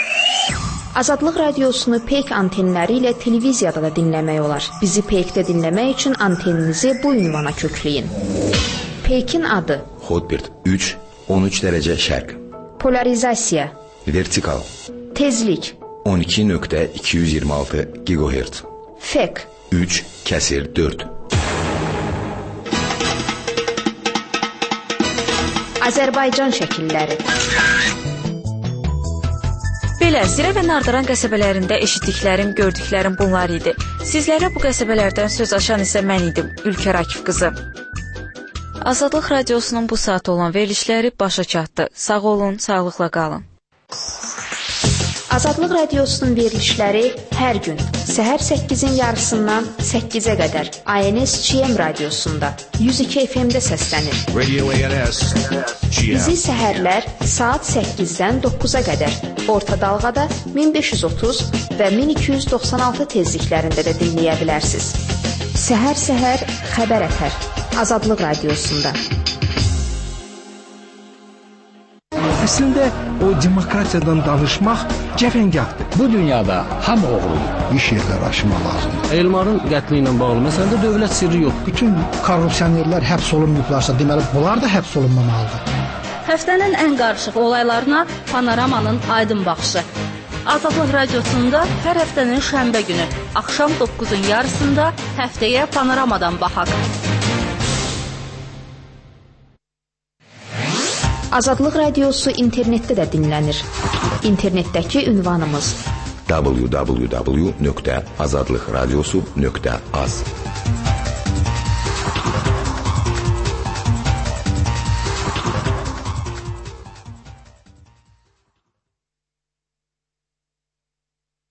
Azadlıq radiosunu Peyk antenləri ilə televiziyada da dinləmək olar. Bizi Peykdə dinləmək üçün anteninizi bu ünvana kökləyin. Peykin adı: Hotbird 3, 13 dərəcə şərq. Polarizasiya: vertikal. Tezlik: 12.226 GHz. Fek: 3/4. Azərbaycan şəkilləri. Belə, Zirə və Nardaran qəsəbələrində eşitdiklərim, gördüklərim bunlar idi. Sizlərə bu qəsəbələrdən söz açan isə mən idim, Ülkər Akif qızı. Azadlıq radiosunun bu saat olan verilişləri başa çatdı. Sağ olun, sağlıqla qalın. Azadlıq Radiosunun verilişləri hər gün səhər 8-in yarısından 8-ə qədər ANS-GM radiosunda 102 FM-də səslənir. Radio ANS GM. Bizi səhərlər saat 8-dən 9-a qədər orta dalğada 1530 və 1296 tezliklərində də dinləyə bilərsiniz. Səhər-səhər xəbər ətər Azadlıq Radiosunda. Əslində o demokratiyadan danışmaq cəfəngahdır. Bu dünyada hamı oğludur. İş yerləri aşmaq lazımdır. Elmarın qətli ilə bağlı məsələdə dövlət sirri yox. Bütün korrupsionerlər həbs olunmayıblarsa, deməli bunlar da həbs olunmamalıdır. Həftənin ən qarışıq olaylarına Panoramanın aydın baxışı. Azadlıq Radiosunda hər həftənin şənbə günü axşam 9-un yarısında həftəyə Panoramadan baxaq. Azadlıq Radiosu internetdə də dinlənir. İnternetdəki ünvanımız www.azadlıqradiosu.az